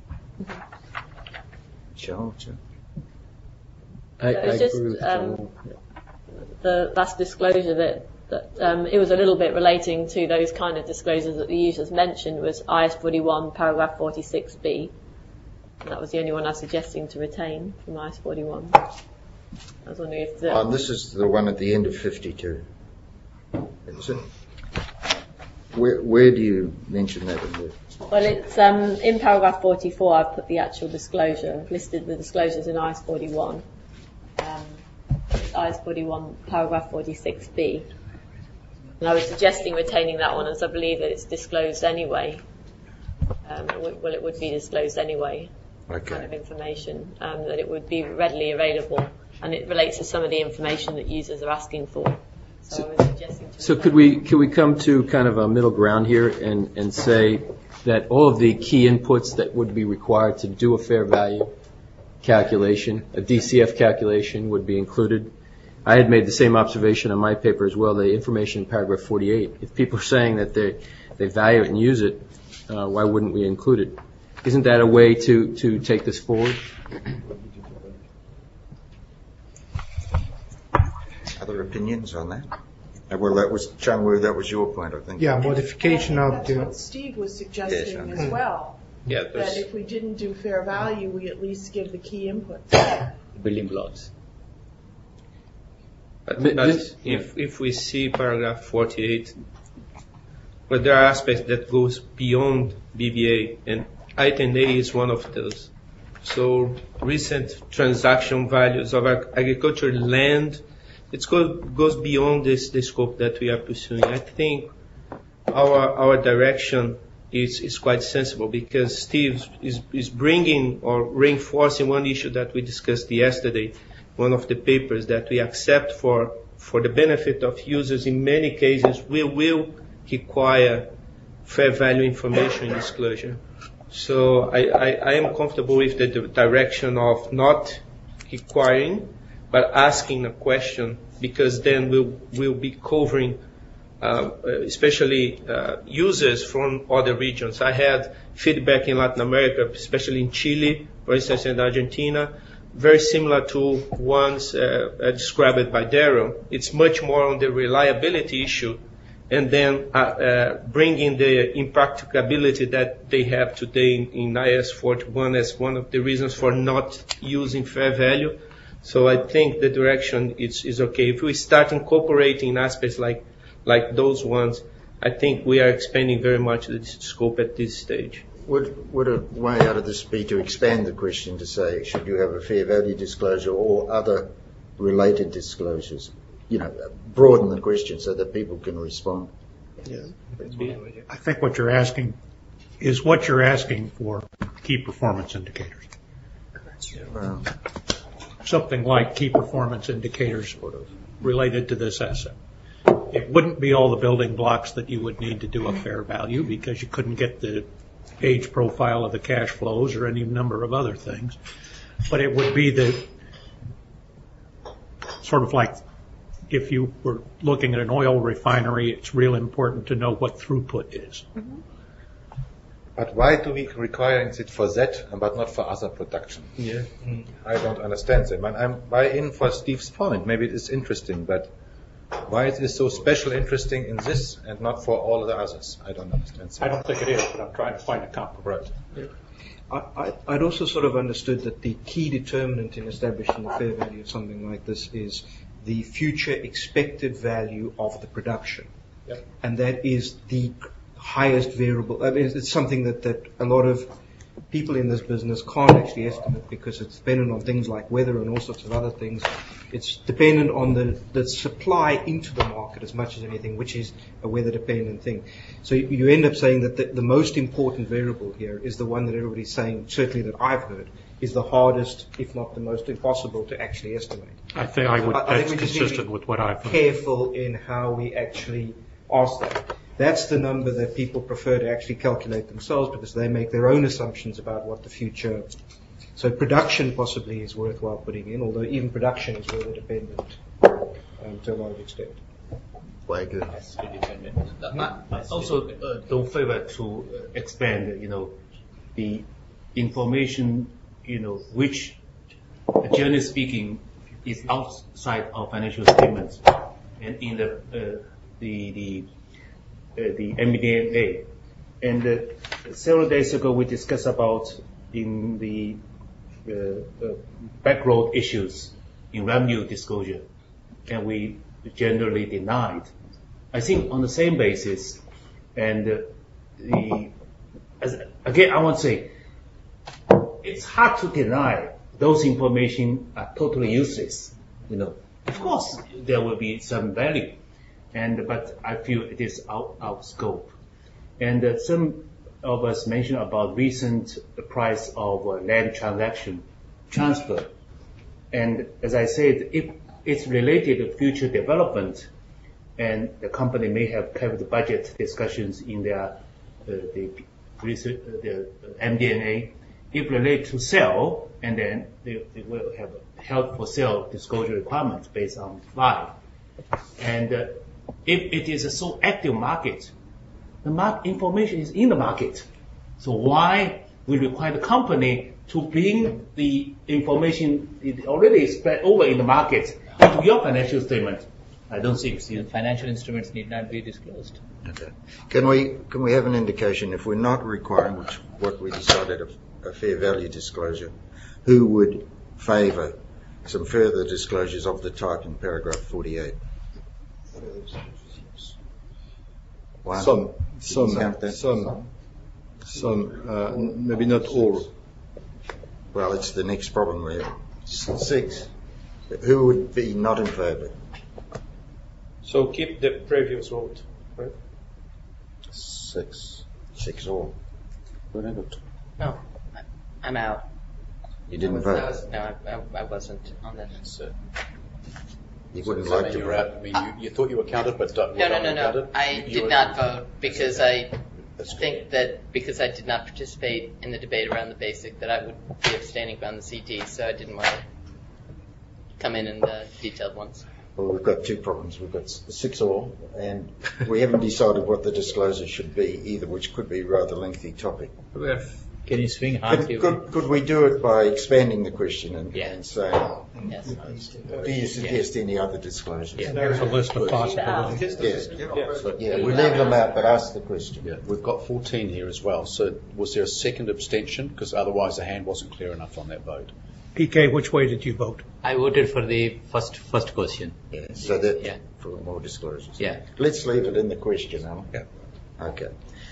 Sure, sure. I, I It was just agree with um, Joel. the last disclosure that, that um, it was a little bit relating to those kind of disclosures that the users mentioned was I S forty-one, paragraph forty-six B. And that was the only one I was suggesting to retain from I S forty-one. I was wondering if the... Um, this is the one at the end of fifty-two. Is it? Where, where do you mention that in the... Well, it's um, in paragraph forty-four. I've put the actual disclosure, I've listed the disclosures in I S forty-one. Um, I S forty-one, paragraph forty-six B. And I was suggesting retaining that one, as I believe that it's disclosed anyway. Um, well, it would be disclosed anyway. Okay. Kind of information, um, that it would be readily available and it relates to some of the information that users are asking for. So, I was suggesting to So could we, could we come to kind of a middle ground here and, and say that all of the key inputs that would be required to do a fair value calculation, a D C F calculation, would be included? I had made the same observation on my paper as well, the information in paragraph forty-eight. If people are saying that they, they value it and use it, uh, why wouldn't we include it? Isn't that a way to, to take this forward? Other opinions on that? Uh, Well, that was, Chung Wu, that was your point, I think. Yeah, modification of That's the, what Steve was suggesting Yes, as well. Yeah, That there's if we didn't do fair value, we at least give the key inputs. building blocks. But, Th- but this- if, if we see paragraph forty-eight, but there are aspects that goes beyond B V A, and item A is one of those. So recent transaction values of ag- agricultural land, it go, goes beyond this the scope that we are pursuing. I think our our direction is is quite sensible, because Steve is is bringing or reinforcing one issue that we discussed yesterday, one of the papers, that we accept for for the benefit of users. In many cases, we will require fair value information disclosure. So I, I, I am comfortable with the di- direction of not requiring, but asking a question, because then we'll, we'll be covering uh, especially uh, users from other regions. I had feedback in Latin America, especially in Chile, for instance, and Argentina, very similar to ones uh, uh, described by Daryl. It's much more on the reliability issue, and then uh, uh, bringing the impracticability that they have today in, in I S forty-one as one of the reasons for not using fair value. So I think the direction is, is okay. If we start incorporating aspects like like those ones, I think we are expanding very much the scope at this stage. Would, would a way out of this be to expand the question to say, should you have a fair value disclosure or other related disclosures? You know, broaden the question so that people can respond. Yeah. I think what you're asking is what you're asking for key performance indicators. Well, Something like key performance indicators related to this asset. It wouldn't be all the building blocks that you would need to do a fair value, because you couldn't get the age profile of the cash flows or any number of other things. But it would be the sort of like if you were looking at an oil refinery, it's real important to know what throughput is. But why do we require it for that but not for other production? Yeah. Mm. I don't understand that. And I'm buy in for Steve's point. Maybe it is interesting, but why is it so special interesting in this and not for all the others? I don't understand that. I don't think it is, but I'm trying to find a compromise. Yeah. I, I, I'd also sort of understood that the key determinant in establishing the fair value of something like this is the future expected value of the production. Yep. And that is the highest variable. I mean, it's something that, that a lot of people in this business can't actually estimate, because it's dependent on things like weather and all sorts of other things. It's dependent on the, the supply into the market as much as anything, which is a weather-dependent thing. So you, you end up saying that the, the most important variable here is the one that everybody's saying, certainly that I've heard, is the hardest, if not the most impossible, to actually estimate. I think I would, I, I think that's we just need to consistent be with what I've heard. careful in how we actually ask that. That's the number that people prefer to actually calculate themselves, because they make their own assumptions about what the future. So production possibly is worthwhile putting in, although even production is weather dependent um, to a large extent. Way good. I I also uh, don't favor to uh, expand, you know, the information, you know, which, generally speaking, is outside of financial statements, and in the uh, the the uh, the M D N A. And uh, several days ago, we discussed about in the uh, uh, backroad issues in revenue disclosure, and we generally denied. I think on the same basis, and uh, the as, again, I want to say it's hard to deny those information are totally useless. You know, of course there will be some value, and but I feel it is out of scope. And uh, some of us mentioned about recent price of uh, land transaction transfer. And as I said, if it's related to future development, and the company may have capital budget discussions in their uh, the research, the M D N A. If related to sale, and then they, they will have held for sale disclosure requirements based on five. And uh, if it is a so active market, the market information is in the market. So why we require the company to bring the information it already spread over in the market into your financial statement? I don't think so. Financial instruments need not be disclosed. Okay. Can we can we have an indication, if we're not requiring, which what we decided, a, a fair value disclosure, who would favour some further disclosures of the type in paragraph forty-eight? One. Some, some, Count that. some, some, uh, maybe not all. Well, it's the next problem we have. Six. Who would be not in favour? So keep the previous vote, right? Six. Six all. No, I'm out. You didn't I was, vote? I was, no, I, I, I wasn't on that. So, You wouldn't so like to you were vote? out, I mean, you, you thought you were counted, but don't, No, no, don't no, no. counted? I You- you did were- not vote because I think that because I did not participate in the debate around the basic, that I would be abstaining from the C T, so I didn't want to come in in the detailed ones. Well, we've got two problems. We've got s- six all, and we haven't decided what the disclosure should be either, which could be a rather lengthy topic. Can you swing Could, half? could, could we do it by expanding the question and, Yeah. and saying, Yes. do you suggest any other disclosures? Yeah. There's a list of possibilities. Yes. Yeah, we leave them out, but ask the question. Yeah, we've got fourteen here as well. So was there a second abstention? Because otherwise the hand wasn't clear enough on that vote. P K, which way did you vote? I voted for the first first question. Yeah, so that, Yeah. for more disclosures. Yeah. Let's leave it in the question, Alan. Yeah. Okay.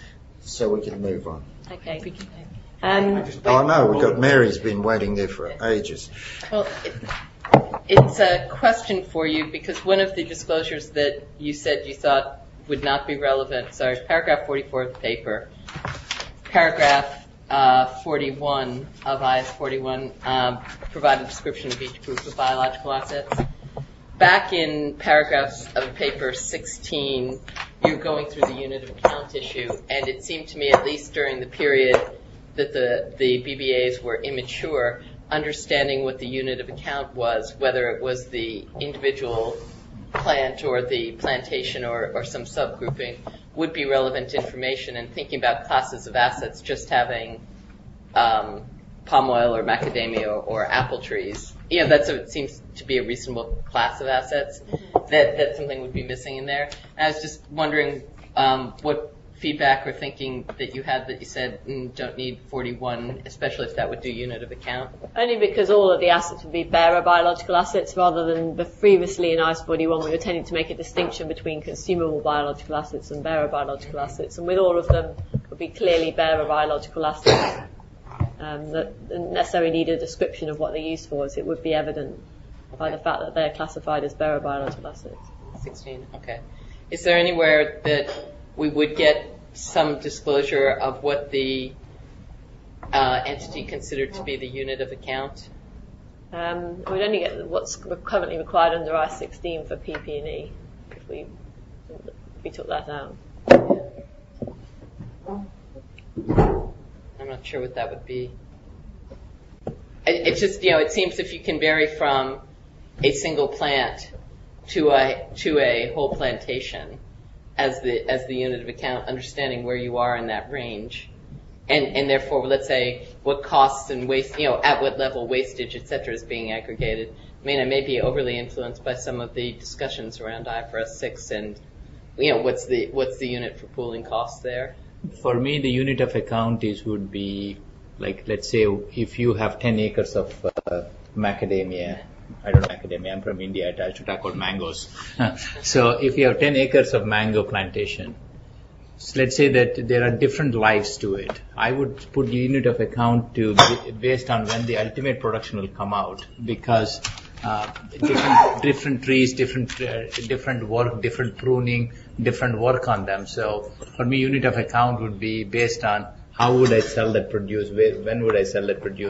So we can move on. Okay. Um, Oh, no, we've got Mary's been waiting there for ages. Well, it, it's a question for you because one of the disclosures that you said you thought would not be relevant, sorry, paragraph forty-four of the paper, paragraph uh, forty-one of I S forty-one um, provide a description of each group of biological assets. Back in paragraphs of paper sixteen, you're going through the unit of account issue, and it seemed to me, at least during the period that the, the B B As were immature, understanding what the unit of account was, whether it was the individual plant or the plantation or, or some subgrouping, would be relevant information. And thinking about classes of assets, just having um, palm oil or macadamia or, or apple trees, you know, that's a, it seems to be a reasonable class of assets. That that something would be missing in there. And I was just wondering um, what feedback or thinking that you had that you said mm, don't need forty-one, especially if that would do unit of account. Only because all of the assets would be bearer biological assets rather than the previously in I S forty-one we were tending to make a distinction between consumable biological assets and bearer biological assets, and with all of them would be clearly bearer biological assets um, that didn't necessarily need a description of what they're used for, as it would be evident by the fact that they're classified as bearer biological assets. sixteen, okay. Is there anywhere that we would get some disclosure of what the uh, entity considered to be the unit of account? Um, we'd only get what's currently required under I S sixteen for P P and E if we, if we took that out. I'm not sure what that would be. It, it's just, you know, it seems if you can vary from a single plant to a to a whole plantation as the as the unit of account, understanding where you are in that range, and and therefore, let's say what costs and waste, you know, at what level wastage, et cetera, is being aggregated. I mean, I may be overly influenced by some of the discussions around I F R S six, and you know, what's the what's the unit for pooling costs there? For me, the unit of account is would be like, let's say if you have ten acres of uh, macadamia. I don't know macadamia. I'm from India. I should talk about mangoes. So if you have ten acres of mango plantation, so let's say that there are different lives to it. I would put the unit of account to based on when the ultimate production will come out, because uh, different, different trees, different uh, different work, different pruning, different work on them. So for me, unit of account would be based on how would I sell that produce, where, when would I sell that produce,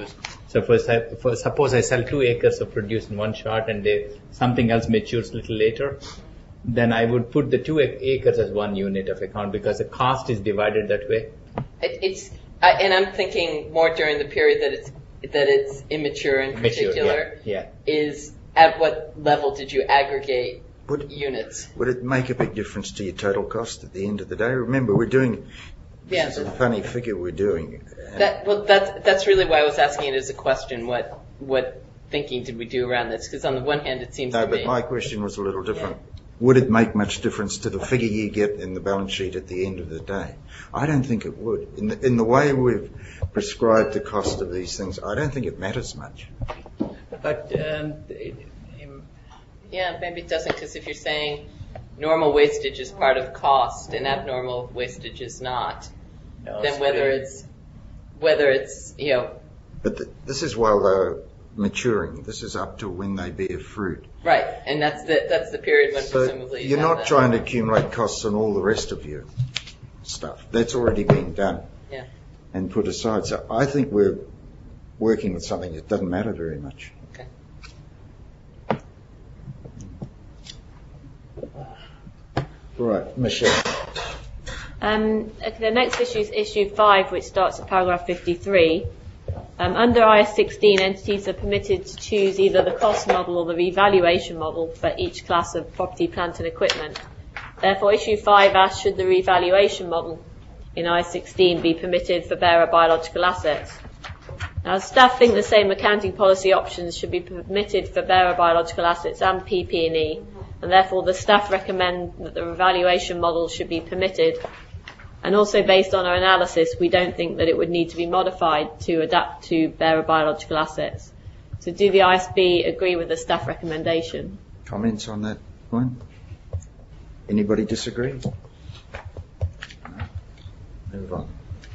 So for, for suppose I sell two acres of produce in one shot and they, something else matures a little later, then I would put the two acres as one unit of account because the cost is divided that way. It, it's I, and I'm thinking more during the period that it's that it's immature in particular. Mature, yeah, yeah. Is at what level did you aggregate would, units? Would it make a big difference to your total cost at the end of the day? Remember, we're doing. Yeah. This is a funny figure we're doing. That well, that's that's really why I was asking it as a question. What what thinking did we do around this? Because on the one hand, it seems no, to but me. my question was a little different. Yeah. Would it make much difference to the figure you get in the balance sheet at the end of the day? I don't think it would. In the, in the way we've prescribed the cost of these things, I don't think it matters much. But um, it, yeah, maybe it doesn't, because if you're saying normal wastage is part of cost and abnormal wastage is not, no, then whether pretty... it's whether it's you know. But the, this is while they're maturing. This is up to when they bear fruit. Right, and that's the that's the period when so presumably you're not trying to accumulate costs on all the rest of your stuff. That's already been done. Yeah. And put aside. So I think we're working with something that doesn't matter very much. Okay. Right, Michelle. Um, the next issue is issue five, which starts at paragraph fifty-three. Um, under I S sixteen, entities are permitted to choose either the cost model or the revaluation model for each class of property, plant and equipment. Therefore, issue five asks, should the revaluation model in I S sixteen be permitted for bearer biological assets? Now, staff think the same accounting policy options should be permitted for bearer biological assets and P P and E, and therefore the staff recommend that the revaluation model should be permitted. And also, based on our analysis, we don't think that it would need to be modified to adapt to bearer biological assets. So do the I S B agree with the staff recommendation? Comments on that one? Anybody disagree? No. Move on.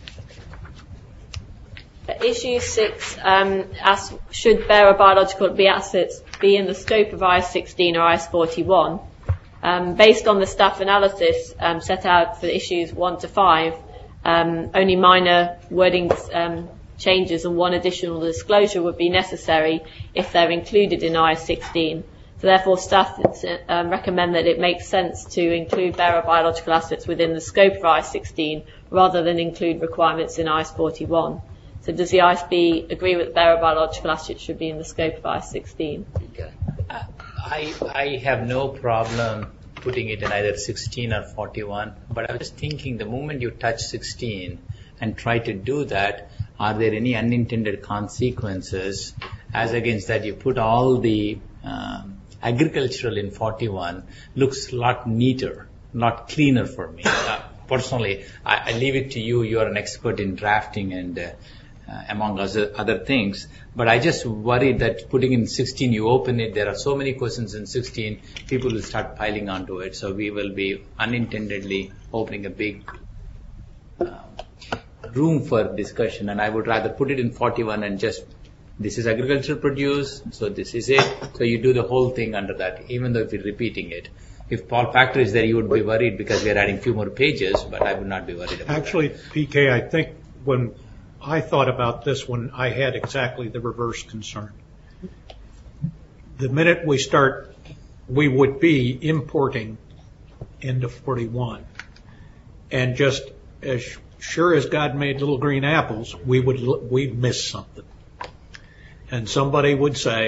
Issue six um, asks, should bearer biological be assets be in the scope of I S sixteen or I S forty-one? Um, based on the staff analysis um, set out for issues one to five, um, only minor wording um, changes and one additional disclosure would be necessary if they're included in I S sixteen. So therefore, staff um, recommend that it makes sense to include bearer biological assets within the scope of I S sixteen rather than include requirements in I S forty-one. So does the I S B agree that bearer biological assets should be in the scope of I S sixteen? I, I have no problem putting it in either sixteen or forty-one, but I was just thinking the moment you touch sixteen and try to do that, are there any unintended consequences as against that you put all the um, agricultural in forty-one, looks a lot neater, lot cleaner for me. Uh, personally, I, I leave it to you, you're an expert in drafting and uh, Uh, among other, other things. But I just worry that putting in sixteen, you open it, there are so many questions in sixteen, people will start piling onto it. So we will be unintendedly opening a big uh, room for discussion. And I would rather put it in forty-one and just, this is agricultural produce, so this is it. So you do the whole thing under that, even though if you're repeating it. If Paul Factor is there, you would be worried because we are adding few more pages, but I would not be worried about Actually, that. P K, I think when I thought about this one, I had exactly the reverse concern. The minute we start, we would be importing into forty-one. And just as sure as God made little green apples, we would, we'd miss something. And somebody would say,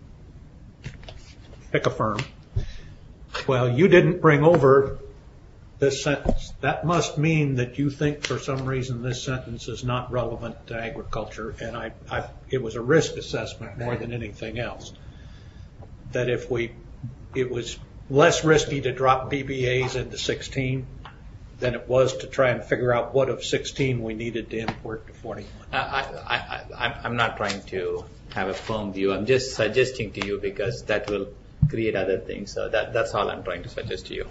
pick a firm, well, you didn't bring over this sentence. That must mean that you think for some reason this sentence is not relevant to agriculture, and I, I, it was a risk assessment more than anything else. That if we, it was less risky to drop B B As into sixteen than it was to try and figure out what of sixteen we needed to import to forty-one. I, I, I, I'm not trying to have a firm view. I'm just suggesting to you because that will create other things. So that, that's all I'm trying to suggest to you.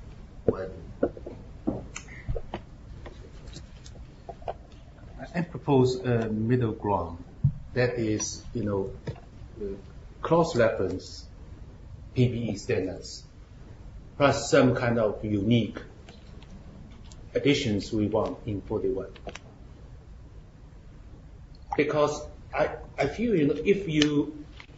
I propose a middle ground. That is, you know, cross-reference P P E standards, plus some kind of unique additions we want in forty-one. Because I, I feel, you know, if you,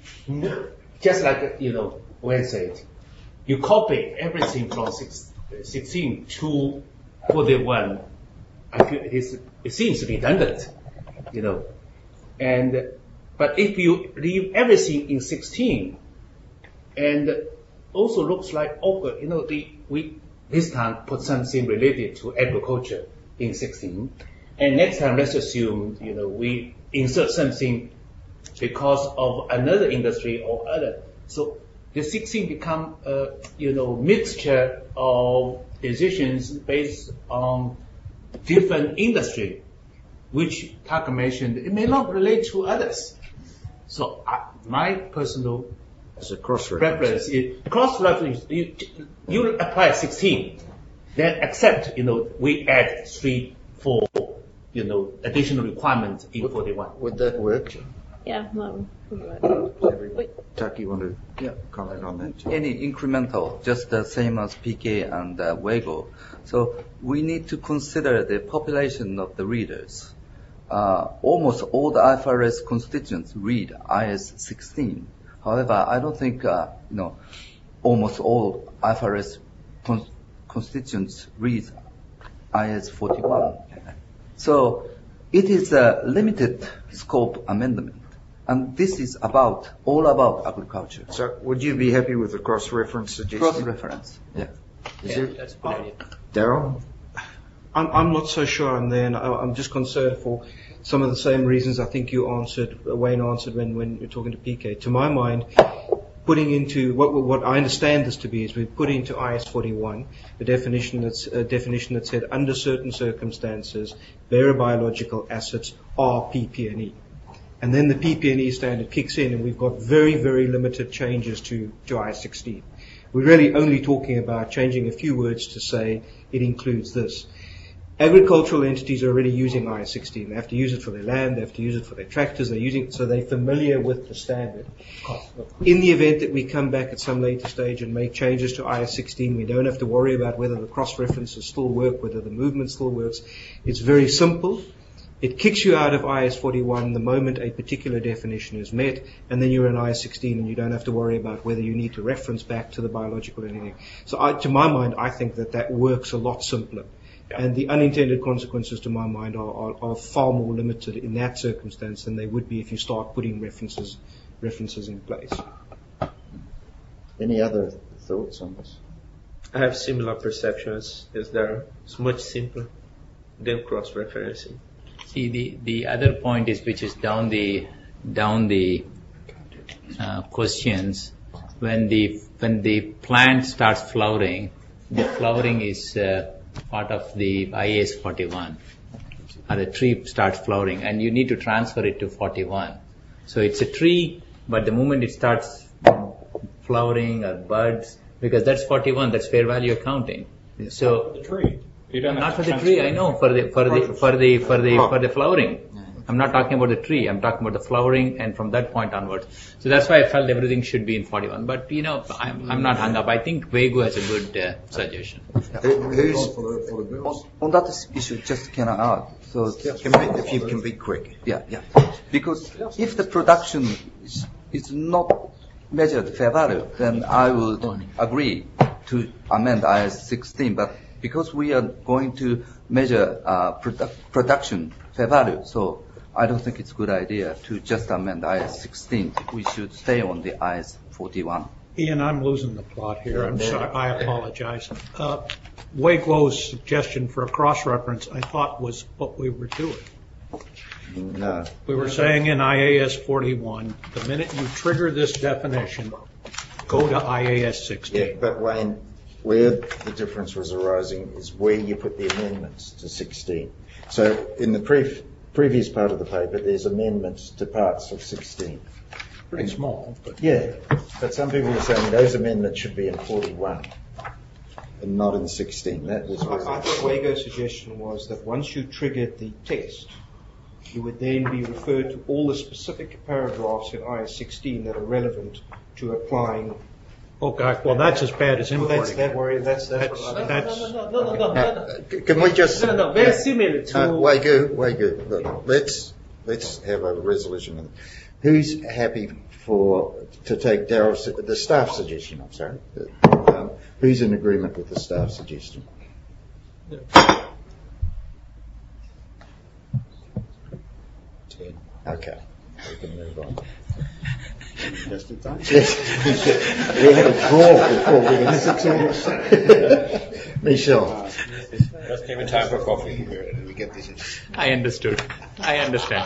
just like, you know, Wayne said, you copy everything from six, sixteen to forty-one, I feel it, is, it seems redundant, you know. And, but if you leave everything in sixteen, and also looks like, oh, you know, the, we this time put something related to agriculture in sixteen, and next time let's assume, you know, we insert something because of another industry or other. So the sixteen become a, you know, mixture of decisions based on different industry, which Tucker mentioned, it may not relate to others. So uh, my personal As a cross-reference. preference is cross-reference. You, you apply sixteen, then accept, you know, we add three, four, you know, additional requirements in forty-one. Would that work? Yeah, no. Tuck, you want to Yeah. comment on that too? Any incremental, just the same as P K and uh, WAGO. So we need to consider the population of the readers. Uh, almost all the I F R S constituents read I S sixteen. However, I don't think, uh, you know, almost all I F R S con- constituents read I S forty-one. So it is a limited scope amendment. And this is about, all about agriculture. So would you be happy with the cross-reference suggestion? Cross-reference, yeah. Is Yeah, it? that's a good idea. Darryl? I'm, I'm not so sure I'm there, and I- I'm just concerned for some of the same reasons I think you answered, Wayne answered when, when you're talking to P K. To my mind, putting into, what, what I understand this to be is we put into I S forty-one a definition that's, a definition that said under certain circumstances, barobiological assets are P P and E. And then the P P and E standard kicks in, and we've got very, very limited changes to, to I S sixteen. We're really only talking about changing a few words to say it includes this. Agricultural entities are already using I S sixteen. They have to use it for their land, they have to use it for their tractors, they're using it, so they're familiar with the standard. In the event that we come back at some later stage and make changes to I S sixteen, we don't have to worry about whether the cross-references still work, whether the movement still works. It's very simple. It kicks you out of I S forty-one the moment a particular definition is met, and then you're in I S sixteen and you don't have to worry about whether you need to reference back to the biological or anything. So I, to my mind, I think that that works a lot simpler. And the unintended consequences, to my mind, are, are, are far more limited in that circumstance than they would be if you start putting references references in place. Any other thoughts on this? I have similar perceptions as there. It's much simpler than cross-referencing. See, the, the other point is, which is down the down the uh, questions, when the when the plant starts flowering, the flowering is uh, part of the I A S forty-one, or the tree starts flowering, and you need to transfer it to forty-one. So it's a tree, but the moment it starts flowering or buds, because that's forty-one, that's fair value accounting. So The tree. You don't have not to for the transfer tree, it. I know, for the for the for the for the for the flowering. I'm not talking about the tree. I'm talking about the flowering, and from that point onwards. So that's why I felt everything should be in forty-one. But you know, I'm I'm not hung up. I think WAGO has a good uh, suggestion. Who's, On, on that issue, just can I add? So, can be, if you can be quick. Yeah, yeah. Because if the production is, is not measured fair value, then I would agree to amend I S sixteen. But because we are going to measure uh, produ- production fair value, so I don't think it's a good idea to just amend I S sixteen. We should stay on the I S forty-one. Ian, I'm losing the plot here. I'm sorry. I apologize. Uh, WAGO's suggestion for a cross-reference, I thought, was what we were doing. No. We were saying in I A S forty-one, the minute you trigger this definition, go to I A S sixteen. Yeah, but Wayne, where the difference was arising is where you put the amendments to sixteen. So in the pre- previous part of the paper, there's amendments to parts of sixteen. Pretty small, but Yeah, but some people were saying those amendments should be in forty-one and not in sixteen. That was I, where I thought Wago's suggestion was that once you triggered the test, you would then be referred to all the specific paragraphs in I S sixteen that are relevant to applying. Okay, well, that's as bad as Well, that's importing. that worry. That's that's, That's- what I that's- No, no, no, no, no, no, no. Can we just... No, no, very similar to. Uh, Waigu, Waigu, look, let's, let's have a resolution. Who's happy for to take Daryl's the staff suggestion? I'm sorry. Um, who's in agreement with the staff suggestion? Ten. Okay, we can move on. Just in time. Yes. We had a draw before we had six hours. Michelle. Just give me time for coffee. We get this. I understood. I understand.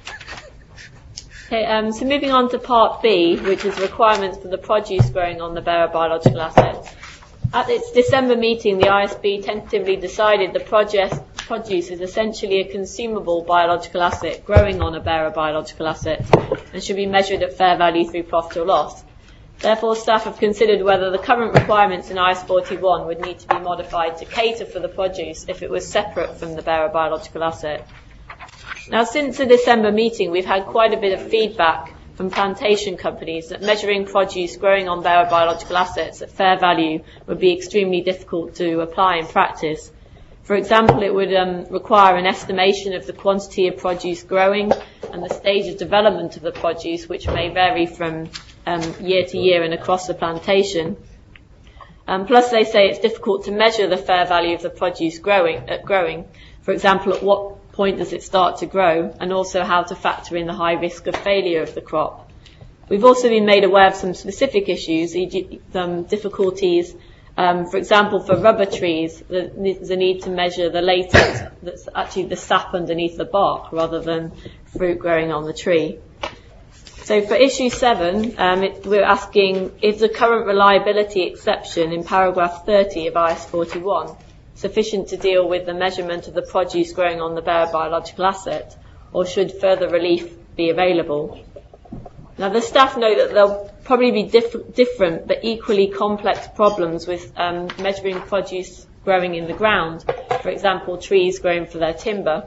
Okay, um, so moving on to Part B, which is requirements for the produce growing on the Beara biological assets. At its December meeting, the I S B tentatively decided the produce, produce is essentially a consumable biological asset growing on a Beara biological asset and should be measured at fair value through profit or loss. Therefore, staff have considered whether the current requirements in I S forty-one would need to be modified to cater for the produce if it was separate from the Beara biological asset. Now, since the December meeting, we've had quite a bit of feedback from plantation companies that measuring produce growing on Beara biological assets at fair value would be extremely difficult to apply in practice. For example, it would um, require an estimation of the quantity of produce growing and the stage of development of the produce, which may vary from um, year to year and across the plantation. Um, plus, they say it's difficult to measure the fair value of the produce growing. At growing. For example, at what point does it start to grow, and also how to factor in the high risk of failure of the crop. We've also been made aware of some specific issues, some difficulties. Um, for example, for rubber trees, there's a need to measure the latex, that's actually the sap underneath the bark, rather than fruit growing on the tree. So for issue seven, um, it, we're asking, is the current reliability exception in paragraph thirty of I S forty-one sufficient to deal with the measurement of the produce growing on the Beara biological asset, or should further relief be available? Now, the staff know that there'll probably be diff- different but equally complex problems with um, measuring produce growing in the ground, for example, trees growing for their timber,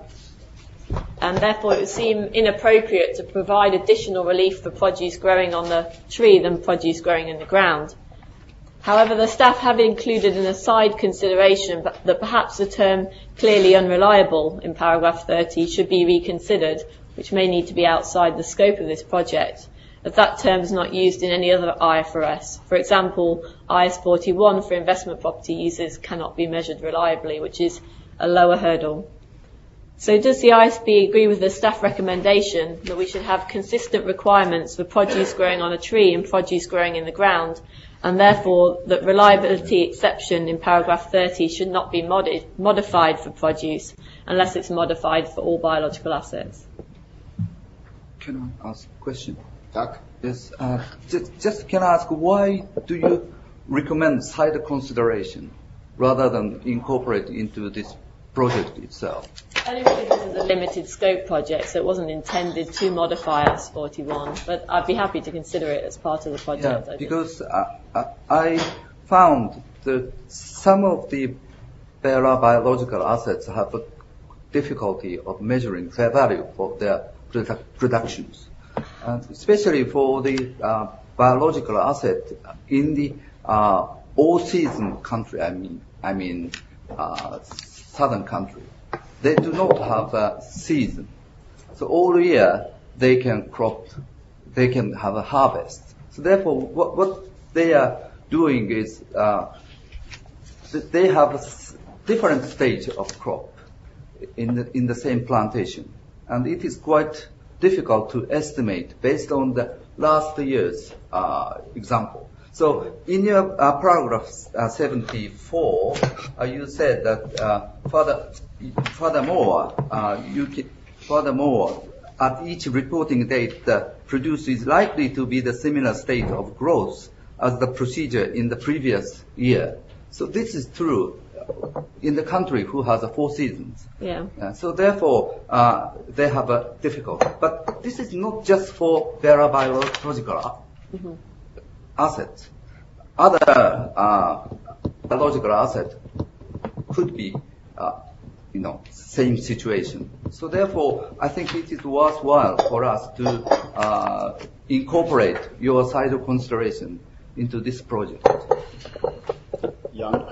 and therefore it would seem inappropriate to provide additional relief for produce growing on the tree than produce growing in the ground. However, the staff have included an aside consideration that perhaps the term clearly unreliable in paragraph thirty should be reconsidered, which may need to be outside the scope of this project, as that term is not used in any other I F R S. For example, I S forty-one for investment property users cannot be measured reliably, which is a lower hurdle. So does the I S B agree with the staff recommendation that we should have consistent requirements for produce growing on a tree and produce growing in the ground, and therefore that reliability exception in paragraph thirty should not be modi- modified for produce unless it's modified for all biological assets? Can I ask a question? Yes. Uh, just, just can I ask, why do you recommend side consideration rather than incorporate into this project itself? Only because this is a limited scope project, so it wasn't intended to modify I S forty-one, but I'd be happy to consider it as part of the project. Yeah, because I, I, I found that some of the Beara biological assets have a difficulty of measuring fair value for their produ- productions, and especially for the uh, biological asset in the uh, all-season country. I mean, I mean, uh, southern country. They do not have a season. So all year they can crop, they can have a harvest. So therefore what, what they are doing is uh, they have a different stage of crop in the, in the same plantation. And it is quite difficult to estimate based on the last year's uh, example. So in your uh, paragraph uh, seventy-four, uh, you said that uh, further, furthermore, uh, you can, furthermore, at each reporting date, the produce is likely to be the similar state of growth as the procedure in the previous year. So this is true in the country who has a four seasons. Yeah. Uh, so therefore, uh, they have a difficulty. But this is not just for Beara biological mm-hmm. assets. Other uh, biological asset could be, uh, you know, same situation. So therefore, I think it is worthwhile for us to uh, incorporate your side of consideration into this project. Young.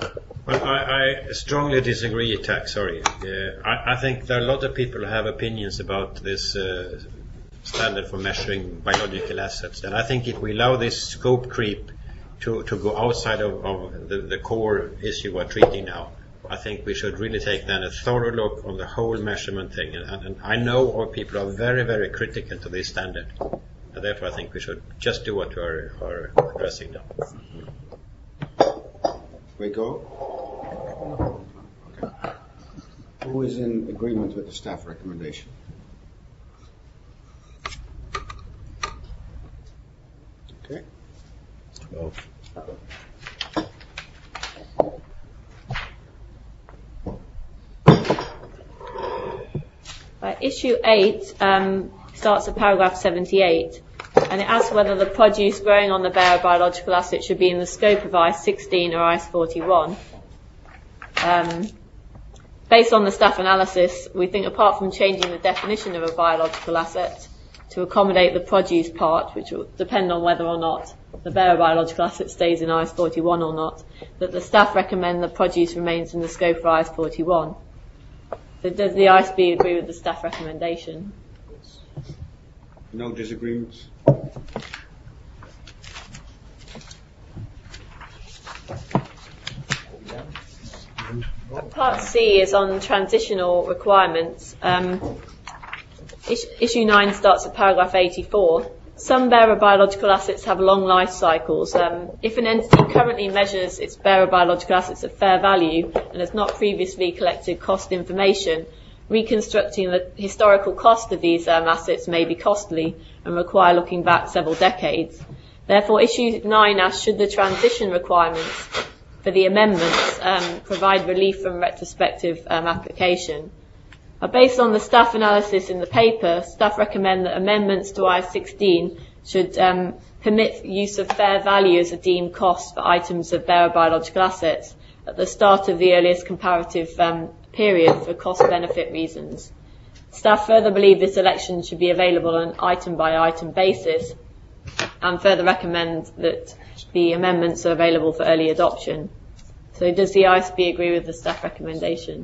Well, I, I strongly disagree, Tak, sorry. Uh, I, I think there are a lot of people who have opinions about this uh, standard for measuring biological assets. And I think if we allow this scope creep to, to go outside of, of the, the core issue we're treating now, I think we should really take then a thorough look on the whole measurement thing. And, and I know our people are very, very critical to this standard. And therefore, I think we should just do what we are, are addressing now. We go? Okay. Who is in agreement with the staff recommendation? Okay. Well, Uh, issue eight um, starts at paragraph seventy-eight, and it asks whether the produce growing on the bare biological asset should be in the scope of I A S sixteen or I A S forty-one. Um, based on the staff analysis, we think apart from changing the definition of a biological asset to accommodate the produce part, which will depend on whether or not the bare biological asset stays in I A S forty-one or not, that the staff recommend the produce remains in the scope of I A S forty-one. So does the I S B agree with the staff recommendation? No disagreements? Part C is on transitional requirements. Um, is- issue nine starts at paragraph eighty-four. Some bearer biological assets have long life cycles. Um, if an entity currently measures its bearer biological assets at fair value and has not previously collected cost information, reconstructing the historical cost of these um, assets may be costly and require looking back several decades. Therefore, issue nine asks, should the transition requirements for the amendments um, provide relief from retrospective um, application? Uh, based on the staff analysis in the paper, staff recommend that amendments to I A S sixteen should um, permit use of fair value as a deemed cost for items of bearer biological assets at the start of the earliest comparative um, period for cost-benefit reasons. Staff further believe this election should be available on an item-by-item basis and further recommend that the amendments are available for early adoption. So does the I S B agree with the staff recommendation?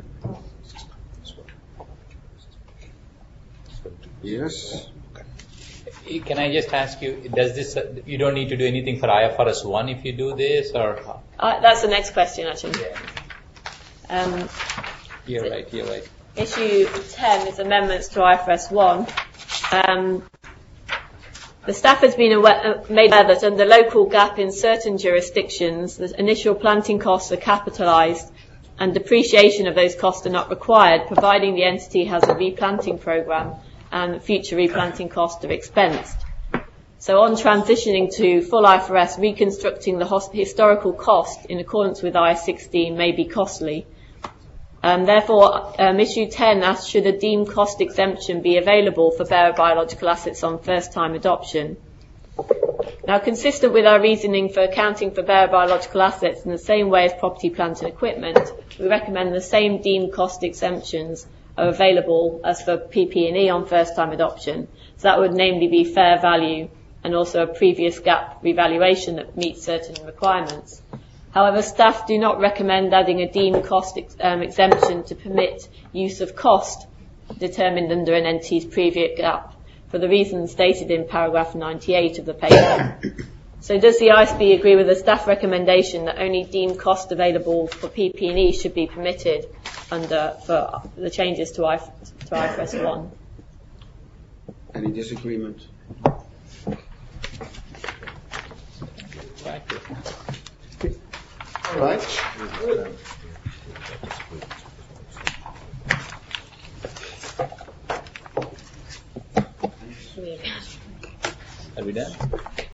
Yes. Can I just ask you, does this, uh, you don't need to do anything for I F R S one if you do this, or? Uh, that's the next question, actually. Um, You're right, you're right. issue ten is amendments to I F R S one. Um, the staff has been aware, uh, made aware that under local gap in certain jurisdictions, the initial planting costs are capitalised and depreciation of those costs are not required, providing the entity has a replanting programme and future replanting costs are expensed. So on transitioning to full I F R S, reconstructing the hos- historical cost in accordance with I A S sixteen may be costly. Um, therefore, um, issue ten asks, should a deemed cost exemption be available for bearer biological assets on first-time adoption? Now, consistent with our reasoning for accounting for bearer biological assets in the same way as property, plant and equipment, we recommend the same deemed cost exemptions are available as for P P and E on first-time adoption. So that would namely be fair value and also a previous gap revaluation that meets certain requirements. However, staff do not recommend adding a deemed cost ex- um, exemption to permit use of cost determined under an entity's previous gap for the reasons stated in paragraph ninety-eight of the paper. So does the I S B agree with the staff recommendation that only deemed cost available for P P and E should be permitted under for the changes to I F R S one? Any disagreement? All right. Are we done?